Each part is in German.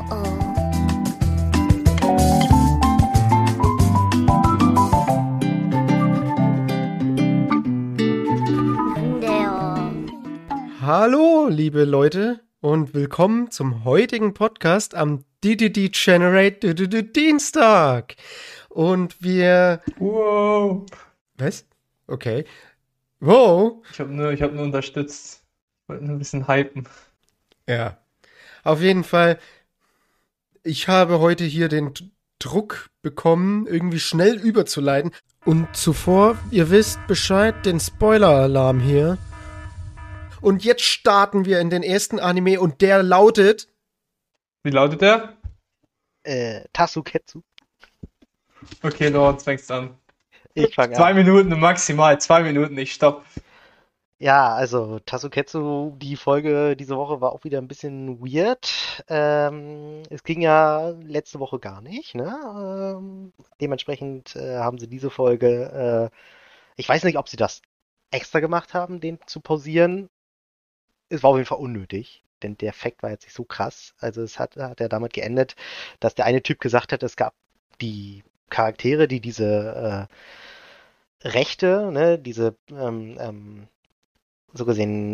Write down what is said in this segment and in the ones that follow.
Hallo, liebe Leute, und willkommen zum heutigen Podcast am Generate Dienstag. Und wir... Wow. Was? Okay. Wow. Ich hab nur unterstützt. Ich wollte nur ein bisschen hypen. Ja. Auf jeden Fall, ich habe heute hier den Druck bekommen, irgendwie schnell überzuleiten. Und zuvor, ihr wisst Bescheid, den Spoiler-Alarm hier. Und jetzt starten wir in den ersten Anime und der lautet... Wie lautet der? Tasuketsu. Okay, Lorenz, fängst an. Ich fange 2 an. Minuten, maximal 2 Minuten, ich stopp. Ja, also Tasuketsu, die Folge diese Woche war auch wieder ein bisschen weird. Es ging ja letzte Woche gar nicht, ne? Dementsprechend haben sie diese Folge, ich weiß nicht, ob sie das extra gemacht haben, den zu pausieren. Es war auf jeden Fall unnötig, denn der Fact war jetzt nicht so krass. Also es hat ja damit geendet, dass der eine Typ gesagt hat, es gab die Charaktere, die diese Rechte, ne, diese so gesehen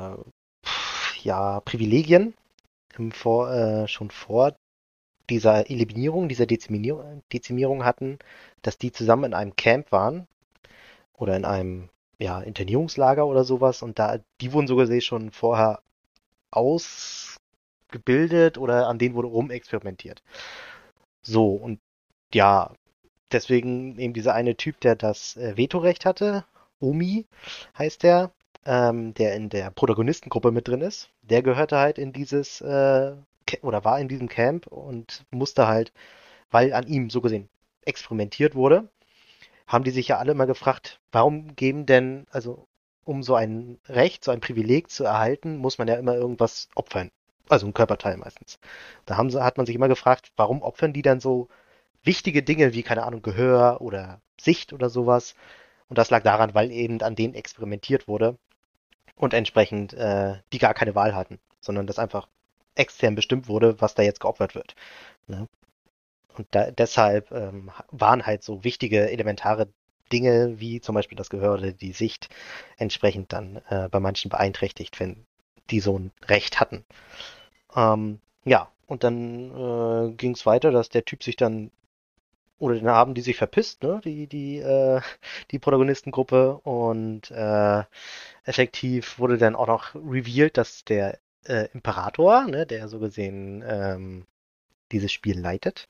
Privilegien schon vor dieser Eliminierung, dieser Dezimierung hatten, dass die zusammen in einem Camp waren oder in einem Internierungslager oder sowas und die wurden so gesehen schon vorher ausgebildet oder an denen wurde rumexperimentiert. So, und ja, deswegen eben dieser eine Typ, der das Vetorecht hatte, Omi heißt der in der Protagonistengruppe mit drin ist, der gehörte halt in dieses, oder war in diesem Camp und musste halt, weil an ihm so gesehen experimentiert wurde, haben die sich ja alle immer gefragt, warum geben denn, also um so ein Recht, so ein Privileg zu erhalten, muss man ja immer irgendwas opfern. Also ein Körperteil meistens. Hat man sich immer gefragt, warum opfern die dann so wichtige Dinge wie, keine Ahnung, Gehör oder Sicht oder sowas. Und das lag daran, weil eben an denen experimentiert wurde und entsprechend die gar keine Wahl hatten, sondern das einfach extern bestimmt wurde, was da jetzt geopfert wird. Ne? Und deshalb waren halt so wichtige, elementare Dinge, wie zum Beispiel das Gehör oder die Sicht, entsprechend dann bei manchen beeinträchtigt, wenn die so ein Recht hatten. Und dann ging es weiter, dass der Typ sich dann, oder dann haben die sich verpisst, ne, die Protagonistengruppe, und effektiv wurde dann auch noch revealed, dass der Imperator, ne, der so gesehen dieses Spiel leitet,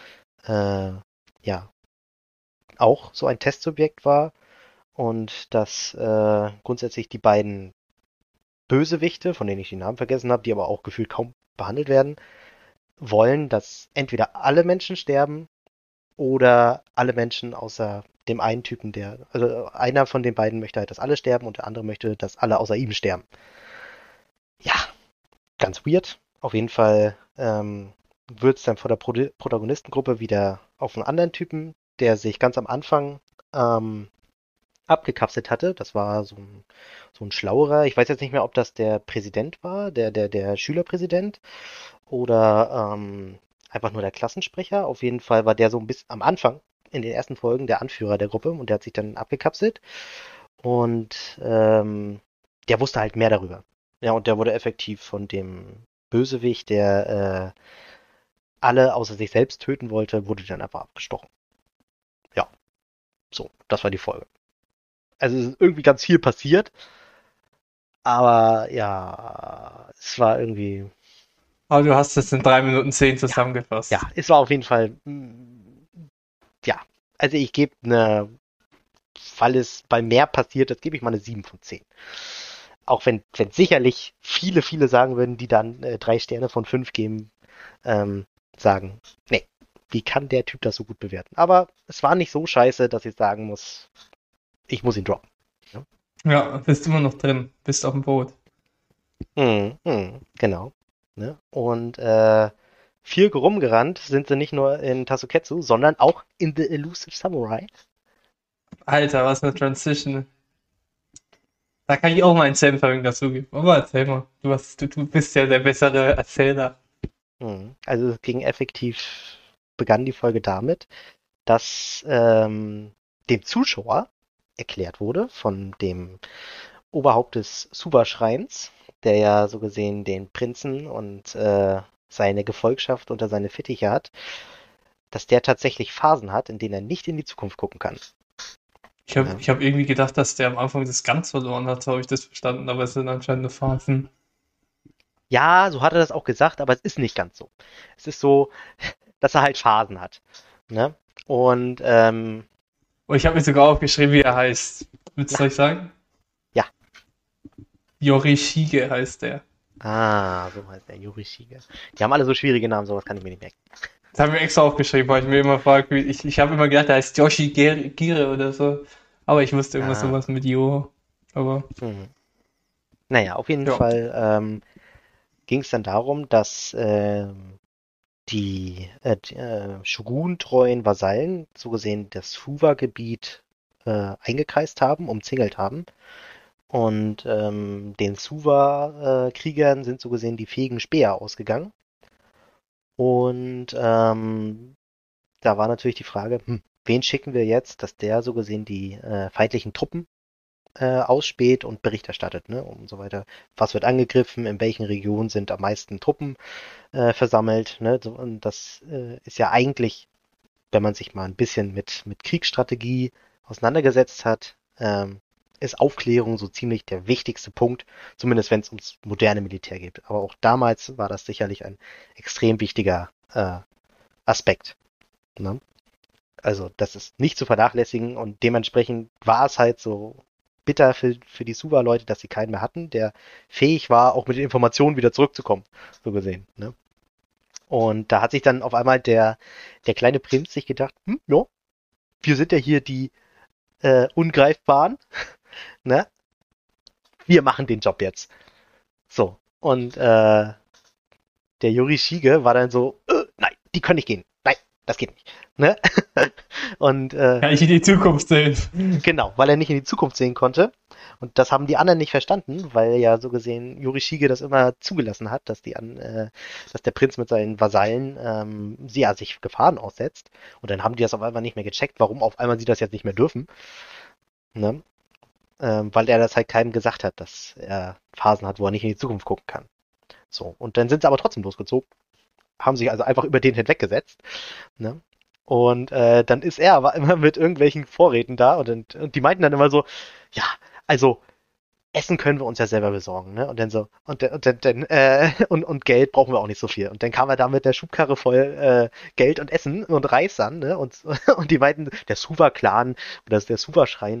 auch so ein Testsubjekt war und dass grundsätzlich die beiden Bösewichte, von denen ich die Namen vergessen habe, die aber auch gefühlt kaum behandelt werden, wollen, dass entweder alle Menschen sterben oder alle Menschen außer dem einen Typen, also einer von den beiden möchte halt, dass alle sterben und der andere möchte, dass alle außer ihm sterben. Ja, ganz weird. Auf jeden Fall wird es dann vor der Protagonistengruppe wieder auf einen anderen Typen, der sich ganz am Anfang abgekapselt hatte. Das war so ein schlauerer. Ich weiß jetzt nicht mehr, ob das der Präsident war, der Schülerpräsident oder einfach nur der Klassensprecher. Auf jeden Fall war der so ein bisschen am Anfang in den ersten Folgen der Anführer der Gruppe und der hat sich dann abgekapselt und der wusste halt mehr darüber. Ja, und der wurde effektiv von dem Bösewicht, der alle außer sich selbst töten wollte, wurde dann einfach abgestochen. Ja, so, das war die Folge. Also es ist irgendwie ganz viel passiert, aber ja, es war irgendwie... Aber du hast es in 3 Minuten 10 zusammengefasst. Ja, es war auf jeden Fall, also ich gebe weil es bei mehr passiert ist, gebe ich mal eine 7 von 10. Auch wenn sicherlich viele sagen würden, die dann 3 Sterne von 5 geben, sagen, nee, wie kann der Typ das so gut bewerten? Aber es war nicht so scheiße, dass ich sagen muss, ich muss ihn droppen. Ja, bist immer noch drin, bist auf dem Boot. Genau. Ne? Und viel rumgerannt sind sie nicht nur in Tasuketsu, sondern auch in The Elusive Samurai. Alter, was eine Transition. Da kann ich auch mal einen Senf dazu geben. Aber erzähl mal, du bist ja der bessere Erzähler. Also es ging effektiv, begann die Folge damit, dass dem Zuschauer erklärt wurde von dem Oberhaupt des Suba-Schreins, der ja so gesehen den Prinzen und seine Gefolgschaft unter seine Fittiche hat, dass der tatsächlich Phasen hat, in denen er nicht in die Zukunft gucken kann. Ich hab irgendwie gedacht, dass der am Anfang das ganz verloren hat, so habe ich das verstanden, aber es sind anscheinend nur Phasen. Ja, so hat er das auch gesagt, aber es ist nicht ganz so. Es ist so, dass er halt Phasen hat. Ne? Und Und ich habe mir sogar aufgeschrieben, wie er heißt. Willst du ja, euch sagen? ja. Yorishige heißt der. So heißt der Yorishige. Die haben alle so schwierige Namen, sowas kann ich mir nicht merken. Das haben wir extra aufgeschrieben, weil ich mir immer frage, ich habe immer gedacht, der heißt Yoshi Gire oder so. Aber ich wusste irgendwas Ah, sowas mit Yo. Aber hm. Naja, auf jeden ja. Fall ging es dann darum, dass die Shogun-treuen Vasallen so gesehen das Suwa-Gebiet eingekreist haben, umzingelt haben. Und den Suwa-Kriegern sind so gesehen die fähigen Späher ausgegangen. Und da war natürlich die Frage, wen schicken wir jetzt, dass der so gesehen die feindlichen Truppen ausspäht und Bericht erstattet, ne, und so weiter. Was wird angegriffen, in welchen Regionen sind am meisten Truppen versammelt, ne, und das ist ja eigentlich, wenn man sich mal ein bisschen mit Kriegsstrategie auseinandergesetzt hat, ist Aufklärung so ziemlich der wichtigste Punkt, zumindest wenn es ums moderne Militär geht. Aber auch damals war das sicherlich ein extrem wichtiger Aspekt. Ne? Also das ist nicht zu vernachlässigen und dementsprechend war es halt so bitter für die Suva-Leute, dass sie keinen mehr hatten, der fähig war, auch mit den Informationen wieder zurückzukommen, so gesehen. Ne? Und da hat sich dann auf einmal der kleine Prinz sich gedacht, ja, wir sind ja hier die Ungreifbaren, ne? Wir machen den Job jetzt. So, und der Yorishige war dann so, nein, die können nicht gehen. Nein, das geht nicht. Ne? Und Kann ich in die Zukunft sehen. genau, weil er nicht in die Zukunft sehen konnte. Und das haben die anderen nicht verstanden, weil ja so gesehen Yorishige das immer zugelassen hat, dass dass der Prinz mit seinen Vasallen sich Gefahren aussetzt. Und dann haben die das auf einmal nicht mehr gecheckt, warum auf einmal sie das jetzt nicht mehr dürfen. Ne? Weil er das halt keinem gesagt hat, dass er Phasen hat, wo er nicht in die Zukunft gucken kann. So, und dann sind sie aber trotzdem losgezogen, haben sich also einfach über den hinweggesetzt. Ne? Und dann ist er aber immer mit irgendwelchen Vorräten da und die meinten dann immer so, ja, also Essen können wir uns ja selber besorgen, ne? Und dann so, und Geld brauchen wir auch nicht so viel. Und dann kam er da mit der Schubkarre voll Geld und Essen und Reis an, ne? Und die meinten, der Suva-Clan oder der Suva-Schrein,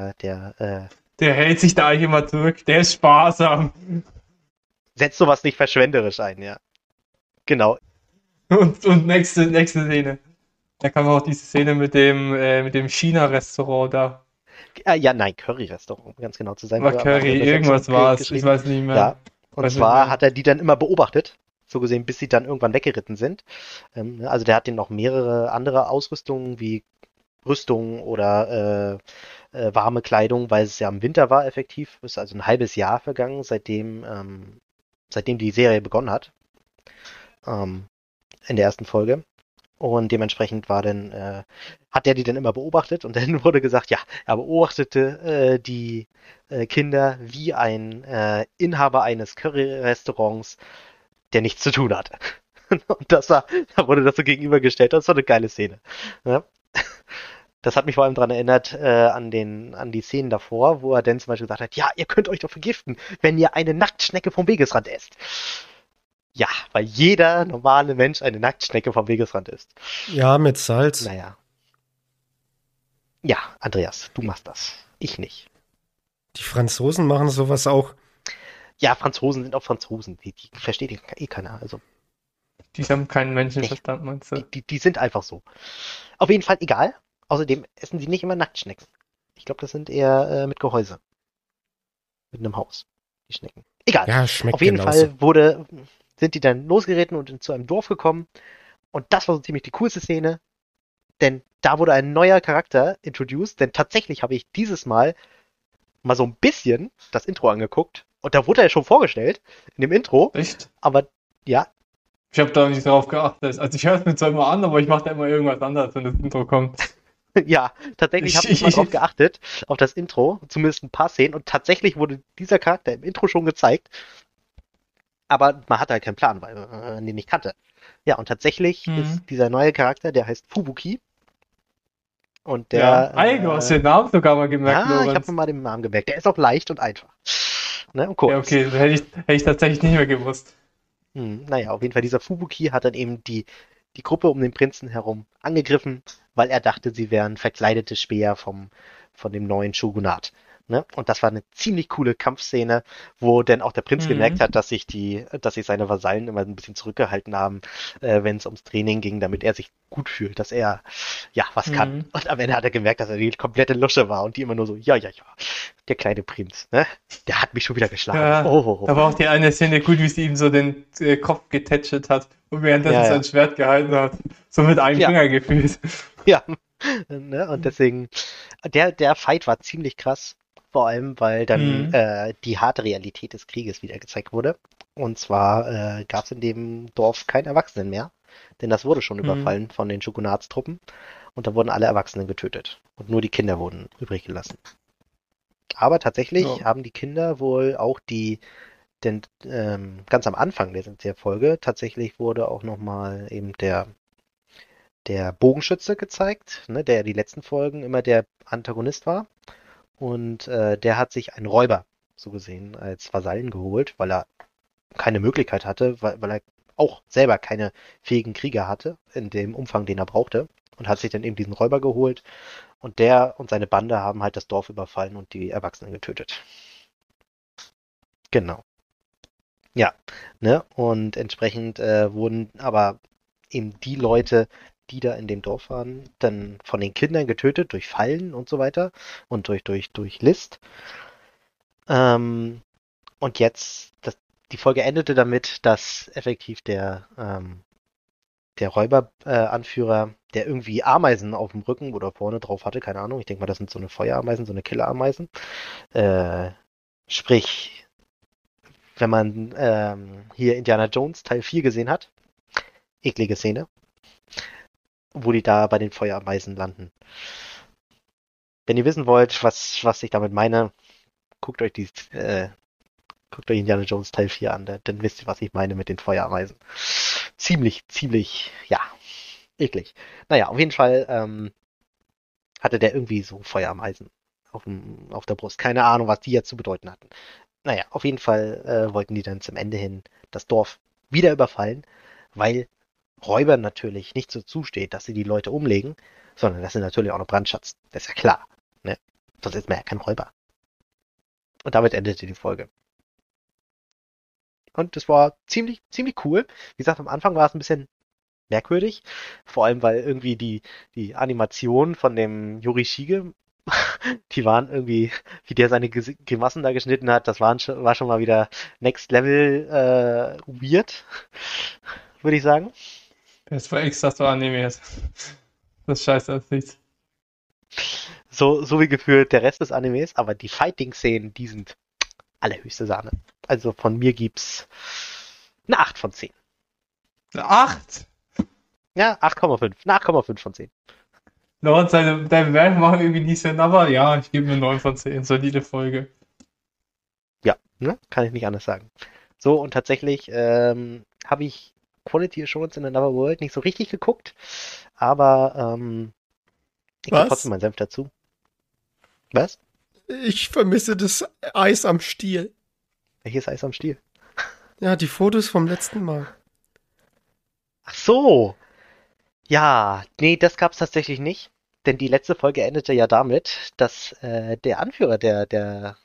Der hält sich da eigentlich immer zurück. Der ist sparsam. setzt sowas nicht verschwenderisch ein, ja. Genau. Und nächste Szene. Da kam auch diese Szene mit dem China-Restaurant da. Ja, nein, Curry-Restaurant, um ganz genau zu sein. War Curry, irgendwas war es. Ich weiß nicht mehr. Ja, und zwar hat er die dann immer beobachtet, so gesehen, bis sie dann irgendwann weggeritten sind. Also der hat denen noch mehrere andere Ausrüstungen wie Rüstung oder warme Kleidung, weil es ja im Winter war effektiv. Ist also ein halbes Jahr vergangen, seitdem die Serie begonnen hat. In der ersten Folge. Und dementsprechend hat er die dann immer beobachtet und dann wurde gesagt, ja, er beobachtete die Kinder wie ein Inhaber eines Curry-Restaurants, der nichts zu tun hatte. Und da wurde das so gegenübergestellt. Das war eine geile Szene. Ja? Das hat mich vor allem daran erinnert an die Szenen davor, wo er dann zum Beispiel gesagt hat, ja, ihr könnt euch doch vergiften, wenn ihr eine Nacktschnecke vom Wegesrand esst. Ja, weil jeder normale Mensch eine Nacktschnecke vom Wegesrand isst. Ja, mit Salz. Naja. Ja, Andreas, du machst das. Ich nicht. Die Franzosen machen sowas auch. Ja, Franzosen sind auch Franzosen. Die versteht eh keiner. Also, Die haben keinen Menschenverstand, meinst du? die sind einfach so. Auf jeden Fall egal. Außerdem essen sie nicht immer Nacktschnecken. Ich glaube, das sind eher mit Gehäuse. Mit einem Haus. Die Schnecken. Egal. Ja, schmeckt Auf jeden genauso. Fall sind die dann losgeritten und zu einem Dorf gekommen. Und das war so ziemlich die coolste Szene. Denn da wurde ein neuer Charakter introduced. Denn tatsächlich habe ich dieses Mal so ein bisschen das Intro angeguckt. Und da wurde er schon vorgestellt in dem Intro. Echt? Aber ja, Ich habe da nicht drauf geachtet. Also ich höre es mir zwar immer an, aber ich mache da immer irgendwas anderes, wenn das Intro kommt. Ja, tatsächlich habe ich mal drauf geachtet, auf das Intro, zumindest ein paar Szenen, und tatsächlich wurde dieser Charakter im Intro schon gezeigt, aber man hatte halt keinen Plan, weil man den nicht kannte. Ja, und tatsächlich ist dieser neue Charakter, der heißt Fubuki. Und der. Ja, du hast den Namen sogar mal gemerkt, Ja, ich Lorenz. habe mir mal den Namen gemerkt. Der ist auch leicht und einfach. Ne, und Ja, kurz. okay, das hätte ich tatsächlich nicht mehr gewusst. Naja, auf jeden Fall, dieser Fubuki hat dann eben die Gruppe um den Prinzen herum angegriffen, weil er dachte, sie wären verkleidete Späher von dem neuen Shogunat. Ne? Und das war eine ziemlich coole Kampfszene, wo dann auch der Prinz gemerkt hat, dass sich seine Vasallen immer ein bisschen zurückgehalten haben, wenn es ums Training ging, damit er sich gut fühlt, dass er ja was kann. Und am Ende hat er gemerkt, dass er die komplette Lusche war und die immer nur so, ja, der kleine Prinz, ne? Der hat mich schon wieder geschlagen. Ja, da war auch die eine Szene gut, wie sie ihm so den Kopf getätschelt hat und währenddessen sein Schwert gehalten hat. So mit einem Finger gefühlt. Ja, ne? Und deswegen, der Fight war ziemlich krass. Vor allem, weil dann die harte Realität des Krieges wieder gezeigt wurde. Und zwar gab es in dem Dorf keinen Erwachsenen mehr, denn das wurde schon überfallen von den Shogunatstruppen. Und da wurden alle Erwachsenen getötet. Und nur die Kinder wurden übrig gelassen. Aber tatsächlich haben die Kinder wohl auch denn ganz am Anfang der Folge, tatsächlich wurde auch nochmal eben der Bogenschütze gezeigt, ne, der die letzten Folgen immer der Antagonist war. Und der hat sich einen Räuber, so gesehen, als Vasallen geholt, weil er keine Möglichkeit hatte, weil er auch selber keine fähigen Krieger hatte, in dem Umfang, den er brauchte. Und hat sich dann eben diesen Räuber geholt. Und der und seine Bande haben halt das Dorf überfallen und die Erwachsenen getötet. Genau. Ja, ne? Und entsprechend wurden aber eben die Leute, die da in dem Dorf waren, dann von den Kindern getötet durch Fallen und so weiter und durch List. Und jetzt, die Folge endete damit, dass effektiv der Räuberanführer, der irgendwie Ameisen auf dem Rücken oder vorne drauf hatte, keine Ahnung, ich denke mal, das sind so eine Feuerameisen, so eine Killerameisen. Sprich, wenn man hier Indiana Jones Teil 4 gesehen hat, eklige Szene, wo die da bei den Feuerameisen landen. Wenn ihr wissen wollt, was ich damit meine, guckt euch Indiana Jones Teil 4 an, dann wisst ihr, was ich meine mit den Feuerameisen. Ziemlich, ja, eklig. Naja, auf jeden Fall hatte der irgendwie so Feuerameisen auf der Brust. Keine Ahnung, was die jetzt zu bedeuten hatten. Naja, auf jeden Fall wollten die dann zum Ende hin das Dorf wieder überfallen, weil Räubern natürlich nicht so zusteht, dass sie die Leute umlegen, sondern dass sie natürlich auch noch Brandschatz. Das ist ja klar. Ne? Sonst ist man ja kein Räuber. Und damit endete die Folge. Und das war ziemlich cool. Wie gesagt, am Anfang war es ein bisschen merkwürdig. Vor allem, weil irgendwie die Animationen von dem Yorishige, die waren irgendwie, wie der seine Grimassen da geschnitten hat, das war schon mal wieder Next Level weird, würde ich sagen. Das war extra so animiert. Das scheiße als nichts. So wie gefühlt der Rest des Animes, aber die Fighting-Szenen, die sind allerhöchste Sahne. Also von mir gibt's eine 8 von 10. Eine 8? Ja, 8,5. Eine 8,5 von 10. Laut deine Bewertung machen irgendwie nicht Sinn, aber ja, ich gebe mir 9 von 10. Solide Folge. Ja, ne? Kann ich nicht anders sagen. So, und tatsächlich habe ich Quality Assurance in Another World nicht so richtig geguckt, aber ich gebe trotzdem meinen Senf dazu. Was? Ich vermisse das Eis am Stiel. Welches Eis am Stiel? Ja, die Fotos vom letzten Mal. Ach so. Ja, nee, das gab's tatsächlich nicht. Denn die letzte Folge endete ja damit, dass der Anführer der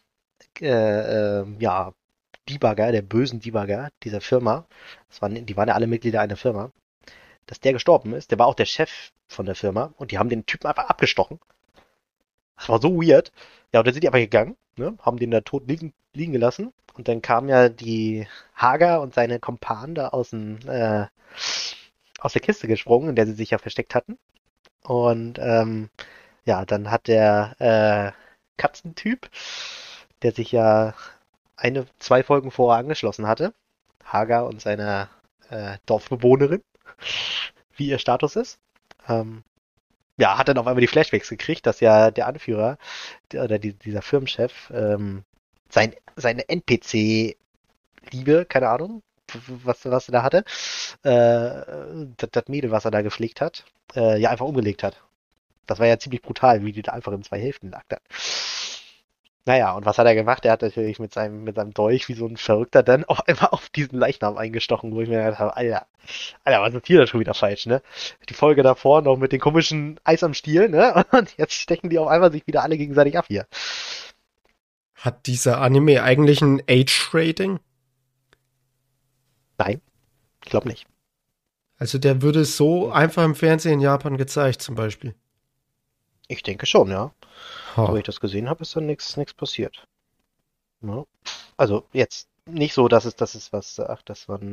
Debugger, der bösen Debugger dieser Firma, die waren ja alle Mitglieder einer Firma, dass der gestorben ist. Der war auch der Chef von der Firma und die haben den Typen einfach abgestochen. Das war so weird. Ja, und dann sind die einfach gegangen, ne, haben den da tot liegen gelassen. Und dann kam ja die Hager und seine Kumpanen da aus der Kiste gesprungen, in der sie sich ja versteckt hatten. Und ja, dann hat der Katzentyp, der sich ja 2 Folgen vorher angeschlossen hatte, Hager und seiner Dorfbewohnerin, wie ihr Status ist. Ja, hat dann auf einmal die Flashbacks gekriegt, dass ja der Anführer oder dieser Firmenchef seine NPC-Liebe, keine Ahnung, was er da hatte, das Mädel, was er da gepflegt hat, ja einfach umgelegt hat. Das war ja ziemlich brutal, wie die da einfach in 2 Hälften lag dann. Naja, und was hat er gemacht? Er hat natürlich mit seinem Dolch wie so ein Verrückter dann auch einmal auf diesen Leichnam eingestochen, wo ich mir gedacht habe, Alter, was ist hier da schon wieder falsch, ne? Die Folge davor noch mit den komischen Eis am Stiel, ne? Und jetzt stechen die auf einmal sich wieder alle gegenseitig ab hier. Hat dieser Anime eigentlich ein Age-Rating? Nein, ich glaube nicht. Also der würde so einfach im Fernsehen in Japan gezeigt, zum Beispiel. Ich denke schon, ja. Ha. Wo ich das gesehen habe, ist dann nichts passiert. Ja. Also jetzt nicht so, dass es was sagt, dass man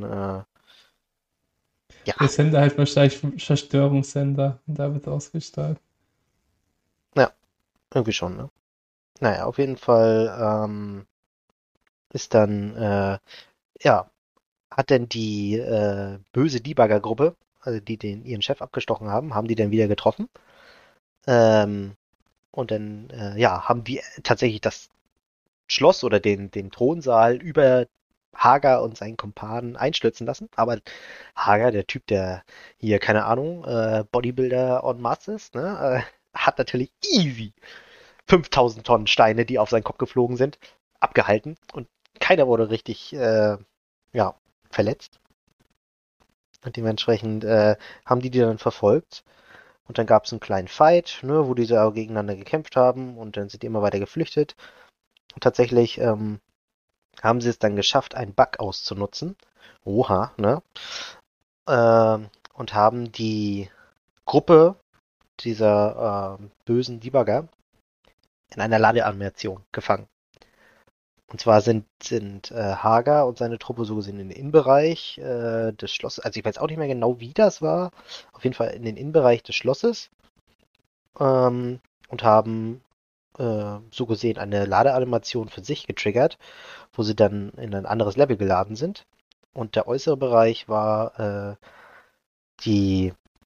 ja. Der Sender halt wahrscheinlich Verstörungssender und da wird ausgestrahlt. Ja, irgendwie schon, ne? Naja, auf jeden Fall ist dann, ja, hat denn die böse Debugger-Gruppe, also die ihren Chef abgestochen haben die dann wieder getroffen. Und dann, ja, haben die tatsächlich das Schloss oder den Thronsaal über Hager und seinen Kumpanen einstürzen lassen. Aber Hager, der Typ, der hier, keine Ahnung, Bodybuilder en masse ist, ne, hat natürlich easy 5000 Tonnen Steine, die auf seinen Kopf geflogen sind, abgehalten. Und keiner wurde richtig, ja, verletzt. Und dementsprechend haben die dann verfolgt. Und dann gab es einen kleinen Fight, ne, wo die da gegeneinander gekämpft haben. Und dann sind die immer weiter geflüchtet. Und tatsächlich haben sie es dann geschafft, einen Bug auszunutzen. Oha, ne? Und haben die Gruppe dieser bösen Debugger in einer Ladeanimation gefangen. Und zwar sind Hager und seine Truppe so gesehen in den Innenbereich des Schlosses. Also ich weiß auch nicht mehr genau, wie das war. Auf jeden Fall in den Innenbereich des Schlosses. Und haben so gesehen eine Ladeanimation für sich getriggert, wo sie dann in ein anderes Level geladen sind. Und der äußere Bereich war die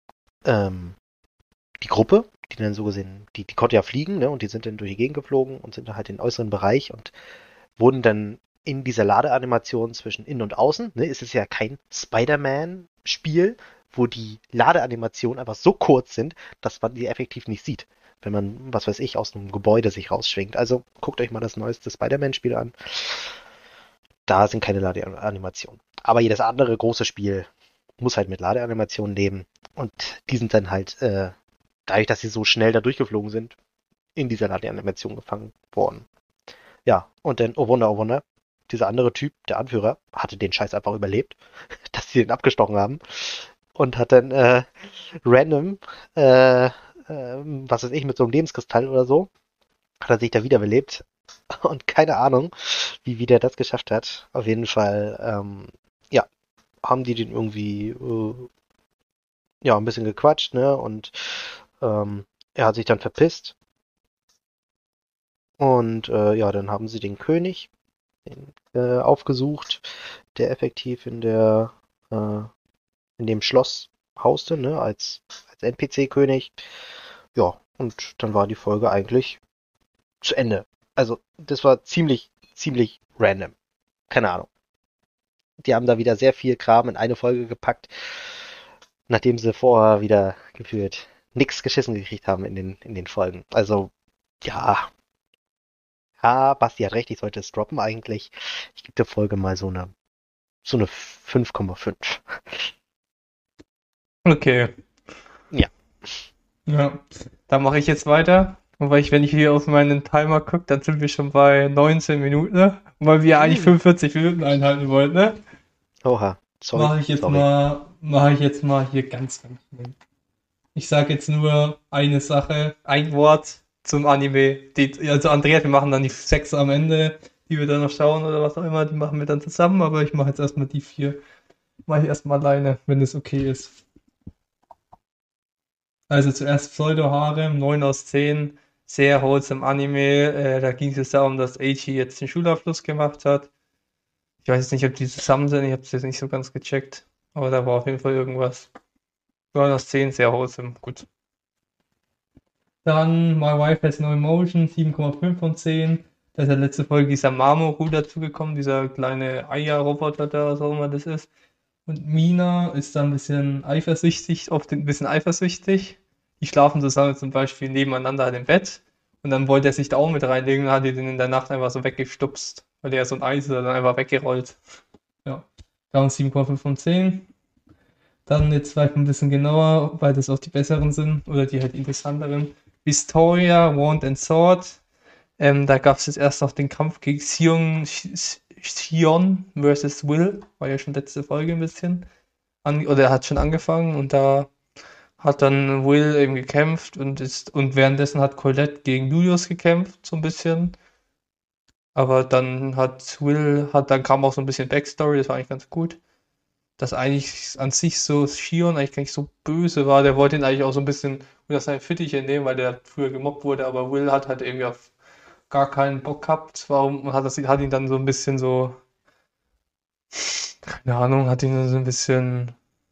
Gruppe, die dann so gesehen, die konnte ja fliegen, ne? Und die sind dann durch die Gegend geflogen und sind dann halt in den äußeren Bereich und wurden dann in dieser Ladeanimation zwischen innen und außen, ne, ist es ja kein Spider-Man-Spiel, wo die Ladeanimationen einfach so kurz sind, dass man die effektiv nicht sieht, wenn man, was weiß ich, aus einem Gebäude sich rausschwingt. Also guckt euch mal das neueste Spider-Man-Spiel an. Da sind keine Ladeanimationen. Aber jedes andere große Spiel muss halt mit Ladeanimationen leben. Und die sind dann halt, dadurch, dass sie so schnell da durchgeflogen sind, in dieser Ladeanimation gefangen worden. Ja, und dann, oh Wunder, dieser andere Typ, der Anführer, hatte den Scheiß einfach überlebt, dass sie den abgestochen haben. Und hat dann random, was weiß ich, mit so einem Lebenskristall oder so, hat er sich da wiederbelebt. Und keine Ahnung, wie der das geschafft hat. Auf jeden Fall, ja, haben die den irgendwie, ja, ein bisschen gequatscht, ne? Und er hat sich dann verpisst. Und ja, dann haben sie den König aufgesucht, der effektiv in dem Schloss hauste, ne, als NPC-König. Ja, und dann war die Folge eigentlich zu Ende. Also, das war ziemlich random. Keine Ahnung. Die haben da wieder sehr viel Kram in eine Folge gepackt, nachdem sie vorher wieder gefühlt nichts geschissen gekriegt haben in den Folgen. Also, ja. Ja, Basti hat recht, ich sollte es droppen eigentlich. Ich gebe der Folge mal so eine 5,5. Okay. Ja. Ja, dann mache ich jetzt weiter. Und wenn ich hier auf meinen Timer gucke, dann sind wir schon bei 19 Minuten, ne? Und weil wir eigentlich 45 Minuten einhalten wollten, ne? Oha, sorry. Mache ich jetzt mal hier ganz schnell. Ich sage jetzt nur eine Sache, ein Wort zum Anime. Also Andreas, wir machen dann die 6 am Ende, die wir dann noch schauen oder was auch immer, die machen wir dann zusammen, aber ich mache jetzt erstmal die 4. Mache ich erstmal alleine, wenn es okay ist. Also zuerst Pseudo-Harem, 9 aus 10, sehr wholesome Anime. Da ging es darum, dass Eiichi jetzt den Schulabschluss gemacht hat. Ich weiß jetzt nicht, ob die zusammen sind, ich habe es jetzt nicht so ganz gecheckt. Aber da war auf jeden Fall irgendwas. War das 10 sehr wholesome. Gut. Dann My Wife Has No Emotion, 7,5 von 10. Da ist ja letzte Folge dieser Mamoru dazugekommen, dieser kleine Eierroboter da, was auch immer das ist. Und Mina ist da ein bisschen eifersüchtig, Die schlafen zusammen zum Beispiel nebeneinander im Bett. Und dann wollte er sich da auch mit reinlegen und hat den in der Nacht einfach so weggestupst. Weil der so ein Eis ist, dann einfach weggerollt. Ja. Da haben 7,5 von 10. Dann jetzt vielleicht ein bisschen genauer, weil das auch die besseren sind oder die halt interessanteren. Historia, Wand and Sword. Da gab es jetzt erst noch den Kampf gegen Xion versus Will. War ja schon letzte Folge ein bisschen. Oder er hat schon angefangen und da hat dann Will eben gekämpft und währenddessen hat Colette gegen Julius gekämpft, so ein bisschen. Aber dann dann kam auch so ein bisschen Backstory, das war eigentlich ganz gut. Dass eigentlich an sich so Shion eigentlich gar nicht so böse war. Der wollte ihn eigentlich auch so ein bisschen unter seine Fittiche nehmen, weil der früher gemobbt wurde, aber Will hat halt irgendwie auf gar keinen Bock gehabt. Warum hat ihn dann so ein bisschen so, keine Ahnung, hat ihn so ein bisschen,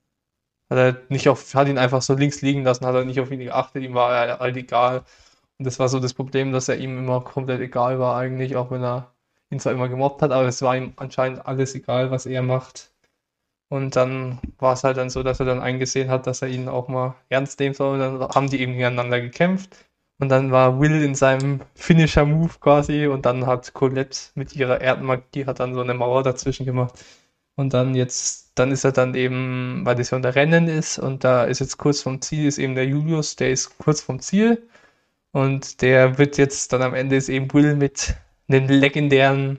hat ihn einfach so links liegen lassen, hat er nicht auf ihn geachtet, ihm war er halt egal. Und das war so das Problem, dass er ihm immer komplett egal war eigentlich, auch wenn er ihn zwar immer gemobbt hat, aber es war ihm anscheinend alles egal, was er macht. Und dann war es halt dann so, dass er dann eingesehen hat, dass er ihn auch mal ernst nehmen soll. Und dann haben die eben gegeneinander gekämpft. Und dann war Will in seinem Finisher-Move quasi. Und dann hat Colette mit ihrer Erdmagie hat dann so eine Mauer dazwischen gemacht. Und dann ist er dann eben, weil das ja unter Rennen ist. Und da ist jetzt kurz vom Ziel, ist eben der Julius, der ist kurz vom Ziel. Und der wird jetzt dann am Ende ist eben Will mit einem legendären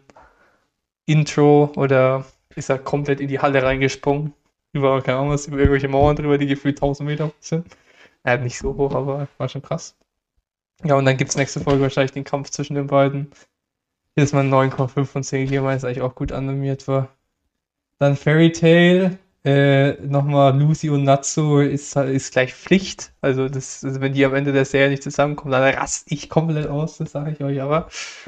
Intro oder ist er komplett in die Halle reingesprungen. Über, keine Ahnung, über irgendwelche Mauern drüber, die gefühlt 1000 Meter hoch sind. Er hat nicht so hoch, aber war schon krass. Ja, und dann gibt es nächste Folge wahrscheinlich den Kampf zwischen den beiden. Hier ist mal 9,5 von 10 gegeben, weil es eigentlich auch gut animiert war. Dann Fairy Tail. Nochmal Lucy und Natsu ist gleich Pflicht. Also wenn die am Ende der Serie nicht zusammenkommen, dann raste ich komplett aus, das sage ich euch aber.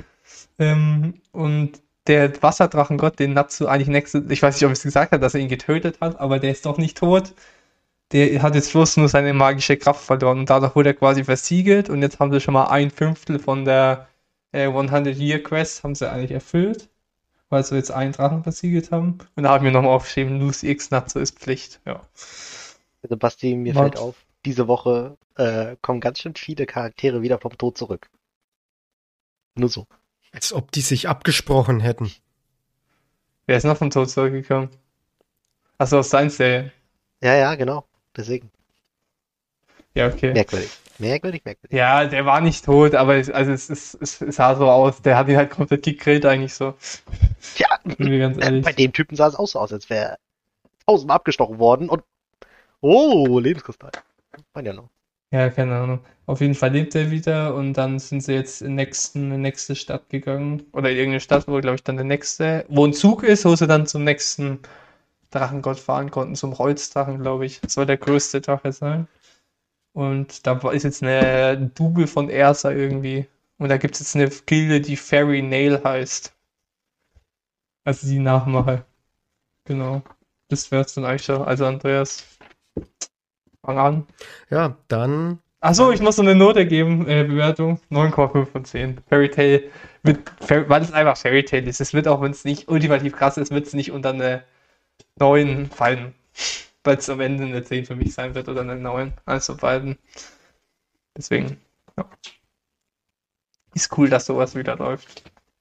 Und der Wasserdrachengott, den Natsu eigentlich ich weiß nicht, ob es gesagt hat, dass er ihn getötet hat, aber der ist doch nicht tot. Der hat jetzt bloß nur seine magische Kraft verloren und dadurch wurde er quasi versiegelt und jetzt haben sie schon mal 1/5 von der 100-Year-Quest haben sie eigentlich erfüllt, weil sie jetzt einen Drachen versiegelt haben. Und da haben wir nochmal aufgeschrieben, Lucy X Natsu ist Pflicht. Ja. Also Basti, mir fällt auf, diese Woche kommen ganz schön viele Charaktere wieder vom Tod zurück. Nur so. Als ob die sich abgesprochen hätten. Wer ist noch vom Tod zurückgekommen? Achso, aus Science-Serie. Ja, genau. Deswegen. Ja, okay. Merkwürdig. Ja, der war nicht tot, aber es sah so aus. Der hat ihn halt komplett gegrillt eigentlich so. Tja, ganz ehrlich. Bei dem Typen sah es auch so aus, als wäre er 1000-mal abgestochen worden und Lebenskristall. Mein ja noch. Ja, keine Ahnung. Auf jeden Fall lebt er wieder und dann sind sie jetzt in die nächste Stadt gegangen. Oder in irgendeine Stadt, wo, glaube ich, dann wo ein Zug ist, wo sie dann zum nächsten Drachengott fahren konnten, zum Holzdrachen, glaube ich. Das soll der größte Drache sein. Und da ist jetzt ein Double von Ersa irgendwie. Und da gibt es jetzt eine Gilde, die Fairy Nail heißt. Also die Nachmache. Genau. Das wäre es dann eigentlich schon. Also Andreas, fang an. Ja, dann... Achso, ich muss so eine Note geben, Bewertung. 9,5 von 10. Fairy Tail weil es einfach Fairy Tail ist. Es wird auch, wenn es nicht ultimativ krass ist, wird es nicht unter eine 9 fallen. Weil es am Ende eine 10 für mich sein wird oder eine 9. Also beiden. Deswegen, ja. Ist cool, dass sowas wieder läuft.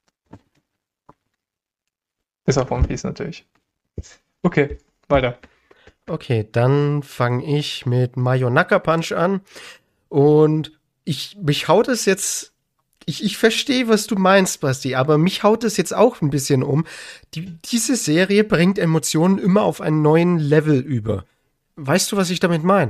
Ist auch One Piece natürlich. Okay, weiter. Okay, dann fange ich mit Mayonaka Punch an. Und mich haut es jetzt, ich verstehe, was du meinst, Basti, aber mich haut es jetzt auch ein bisschen um. Diese Serie bringt Emotionen immer auf einen neuen Level über. Weißt du, was ich damit meine?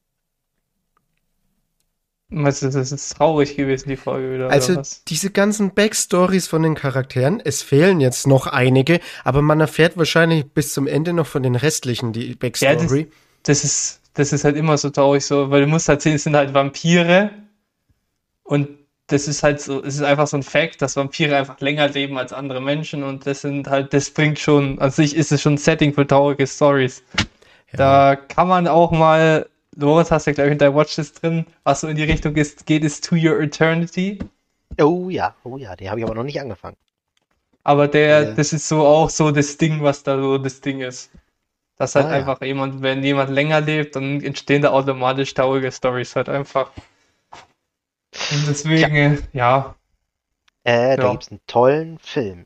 Das ist traurig gewesen, die Folge wieder. Also oder was? diese ganzen Backstories von den Charakteren, es fehlen jetzt noch einige, aber man erfährt wahrscheinlich bis zum Ende noch von den restlichen die Backstory. Ja, das ist halt immer so traurig so, weil du musst halt sehen, es sind halt Vampire und das ist halt so, es ist einfach so ein Fact, dass Vampire einfach länger leben als andere Menschen und das bringt schon, an sich ist es schon ein Setting für traurige Stories. Ja. Da kann man auch mal, Lorenz, hast du ja gleich in der Watchlist drin, was so in die Richtung geht, ist To Your Eternity. Oh ja, die habe ich aber noch nicht angefangen. Aber das ist so auch so das Ding, was da so das Ding ist. Dass halt einfach wenn jemand länger lebt, dann entstehen da automatisch traurige Storys halt einfach. Und deswegen, ja. Da gibt es einen tollen Film,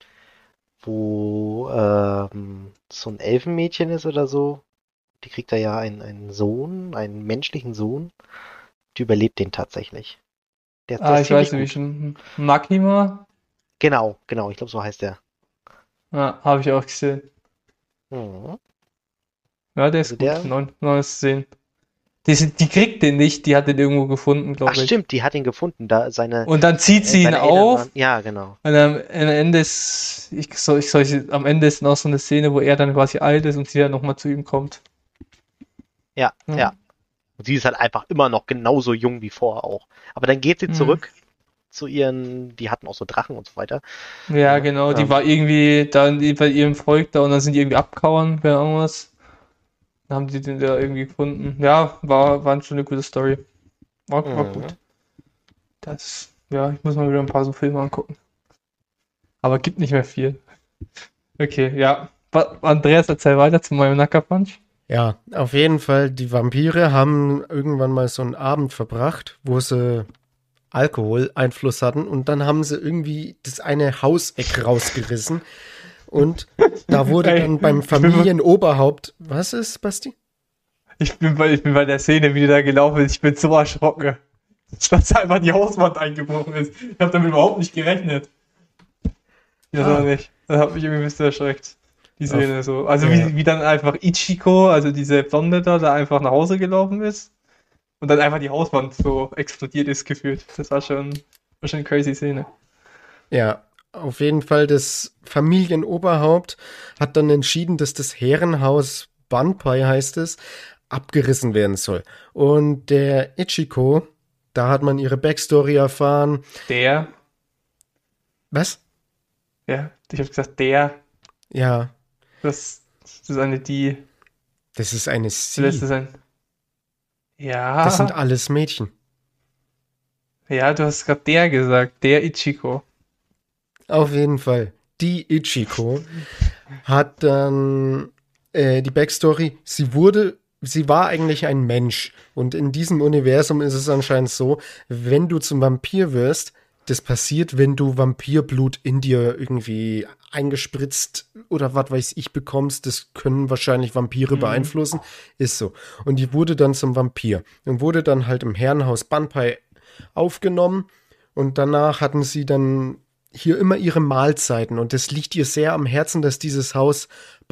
wo so ein Elfenmädchen ist oder so. Die kriegt da ja einen Sohn, einen menschlichen Sohn. Die überlebt den tatsächlich. Der ist Ich weiß ziemlich nicht, wie schon. Makima? Genau, ich glaube, so heißt der. Ja, habe ich auch gesehen. Mhm. Ja, der ist Also gut. Neues zu sehen. Die kriegt den nicht, die hat den irgendwo gefunden, Ach glaube ich. stimmt, die hat ihn gefunden, da Und dann zieht sie ihn seine Eltern auf. waren. Ja, genau. Und am Ende am Ende ist noch so eine Szene, wo er dann quasi alt ist und sie dann nochmal zu ihm kommt. Ja. Ja. Und sie ist halt einfach immer noch genauso jung wie vorher auch. Aber dann geht sie zurück zu die hatten auch so Drachen und so weiter. Ja, genau, die war irgendwie dann bei ihrem Volk da und dann sind die irgendwie abgehauen, wer irgendwas. Dann haben die den da irgendwie gefunden. Ja, war schon eine gute Story. War gut. Ich muss mal wieder ein paar so Filme angucken. Aber gibt nicht mehr viel. Okay, ja. Andreas, erzähl weiter zu meinem Knucker Punch. Ja, auf jeden Fall, die Vampire haben irgendwann mal so einen Abend verbracht, wo sie Alkoholeinfluss hatten und dann haben sie irgendwie das eine Hauseck rausgerissen und da wurde dann beim Familienoberhaupt, was ist, Basti? Ich bin bei der Szene, wie die da gelaufen ist, ich bin so erschrocken. Dass einfach die Hauswand eingebrochen ist. Ich habe damit überhaupt nicht gerechnet. Ja, doch nicht. Das hat mich irgendwie ein bisschen erschreckt. Die Szene so. Also wie dann einfach Ichiko, also diese Blonde da einfach nach Hause gelaufen ist und dann einfach die Hauswand so explodiert ist gefühlt. Das war schon eine crazy Szene. Ja, auf jeden Fall das Familienoberhaupt hat dann entschieden, dass das Herrenhaus Banpai heißt es, abgerissen werden soll. Und der Ichiko, da hat man ihre Backstory erfahren. Der? Was? Ja, ich habe gesagt, der. Ja. Das ist eine die. Das ist eine sie. Das ist ja. Das sind alles Mädchen. Ja, du hast gerade der gesagt, der Ichiko. Auf jeden Fall. Die Ichiko hat dann die Backstory, sie war eigentlich ein Mensch. Und in diesem Universum ist es anscheinend so, wenn du zum Vampir wirst, das passiert, wenn du Vampirblut in dir irgendwie eingespritzt oder was weiß ich bekommst. Das können wahrscheinlich Vampire beeinflussen. Ist so. Und die wurde dann zum Vampir und wurde dann halt im Herrenhaus Banpai aufgenommen. Und danach hatten sie dann hier immer ihre Mahlzeiten. Und das liegt ihr sehr am Herzen, dass dieses Haus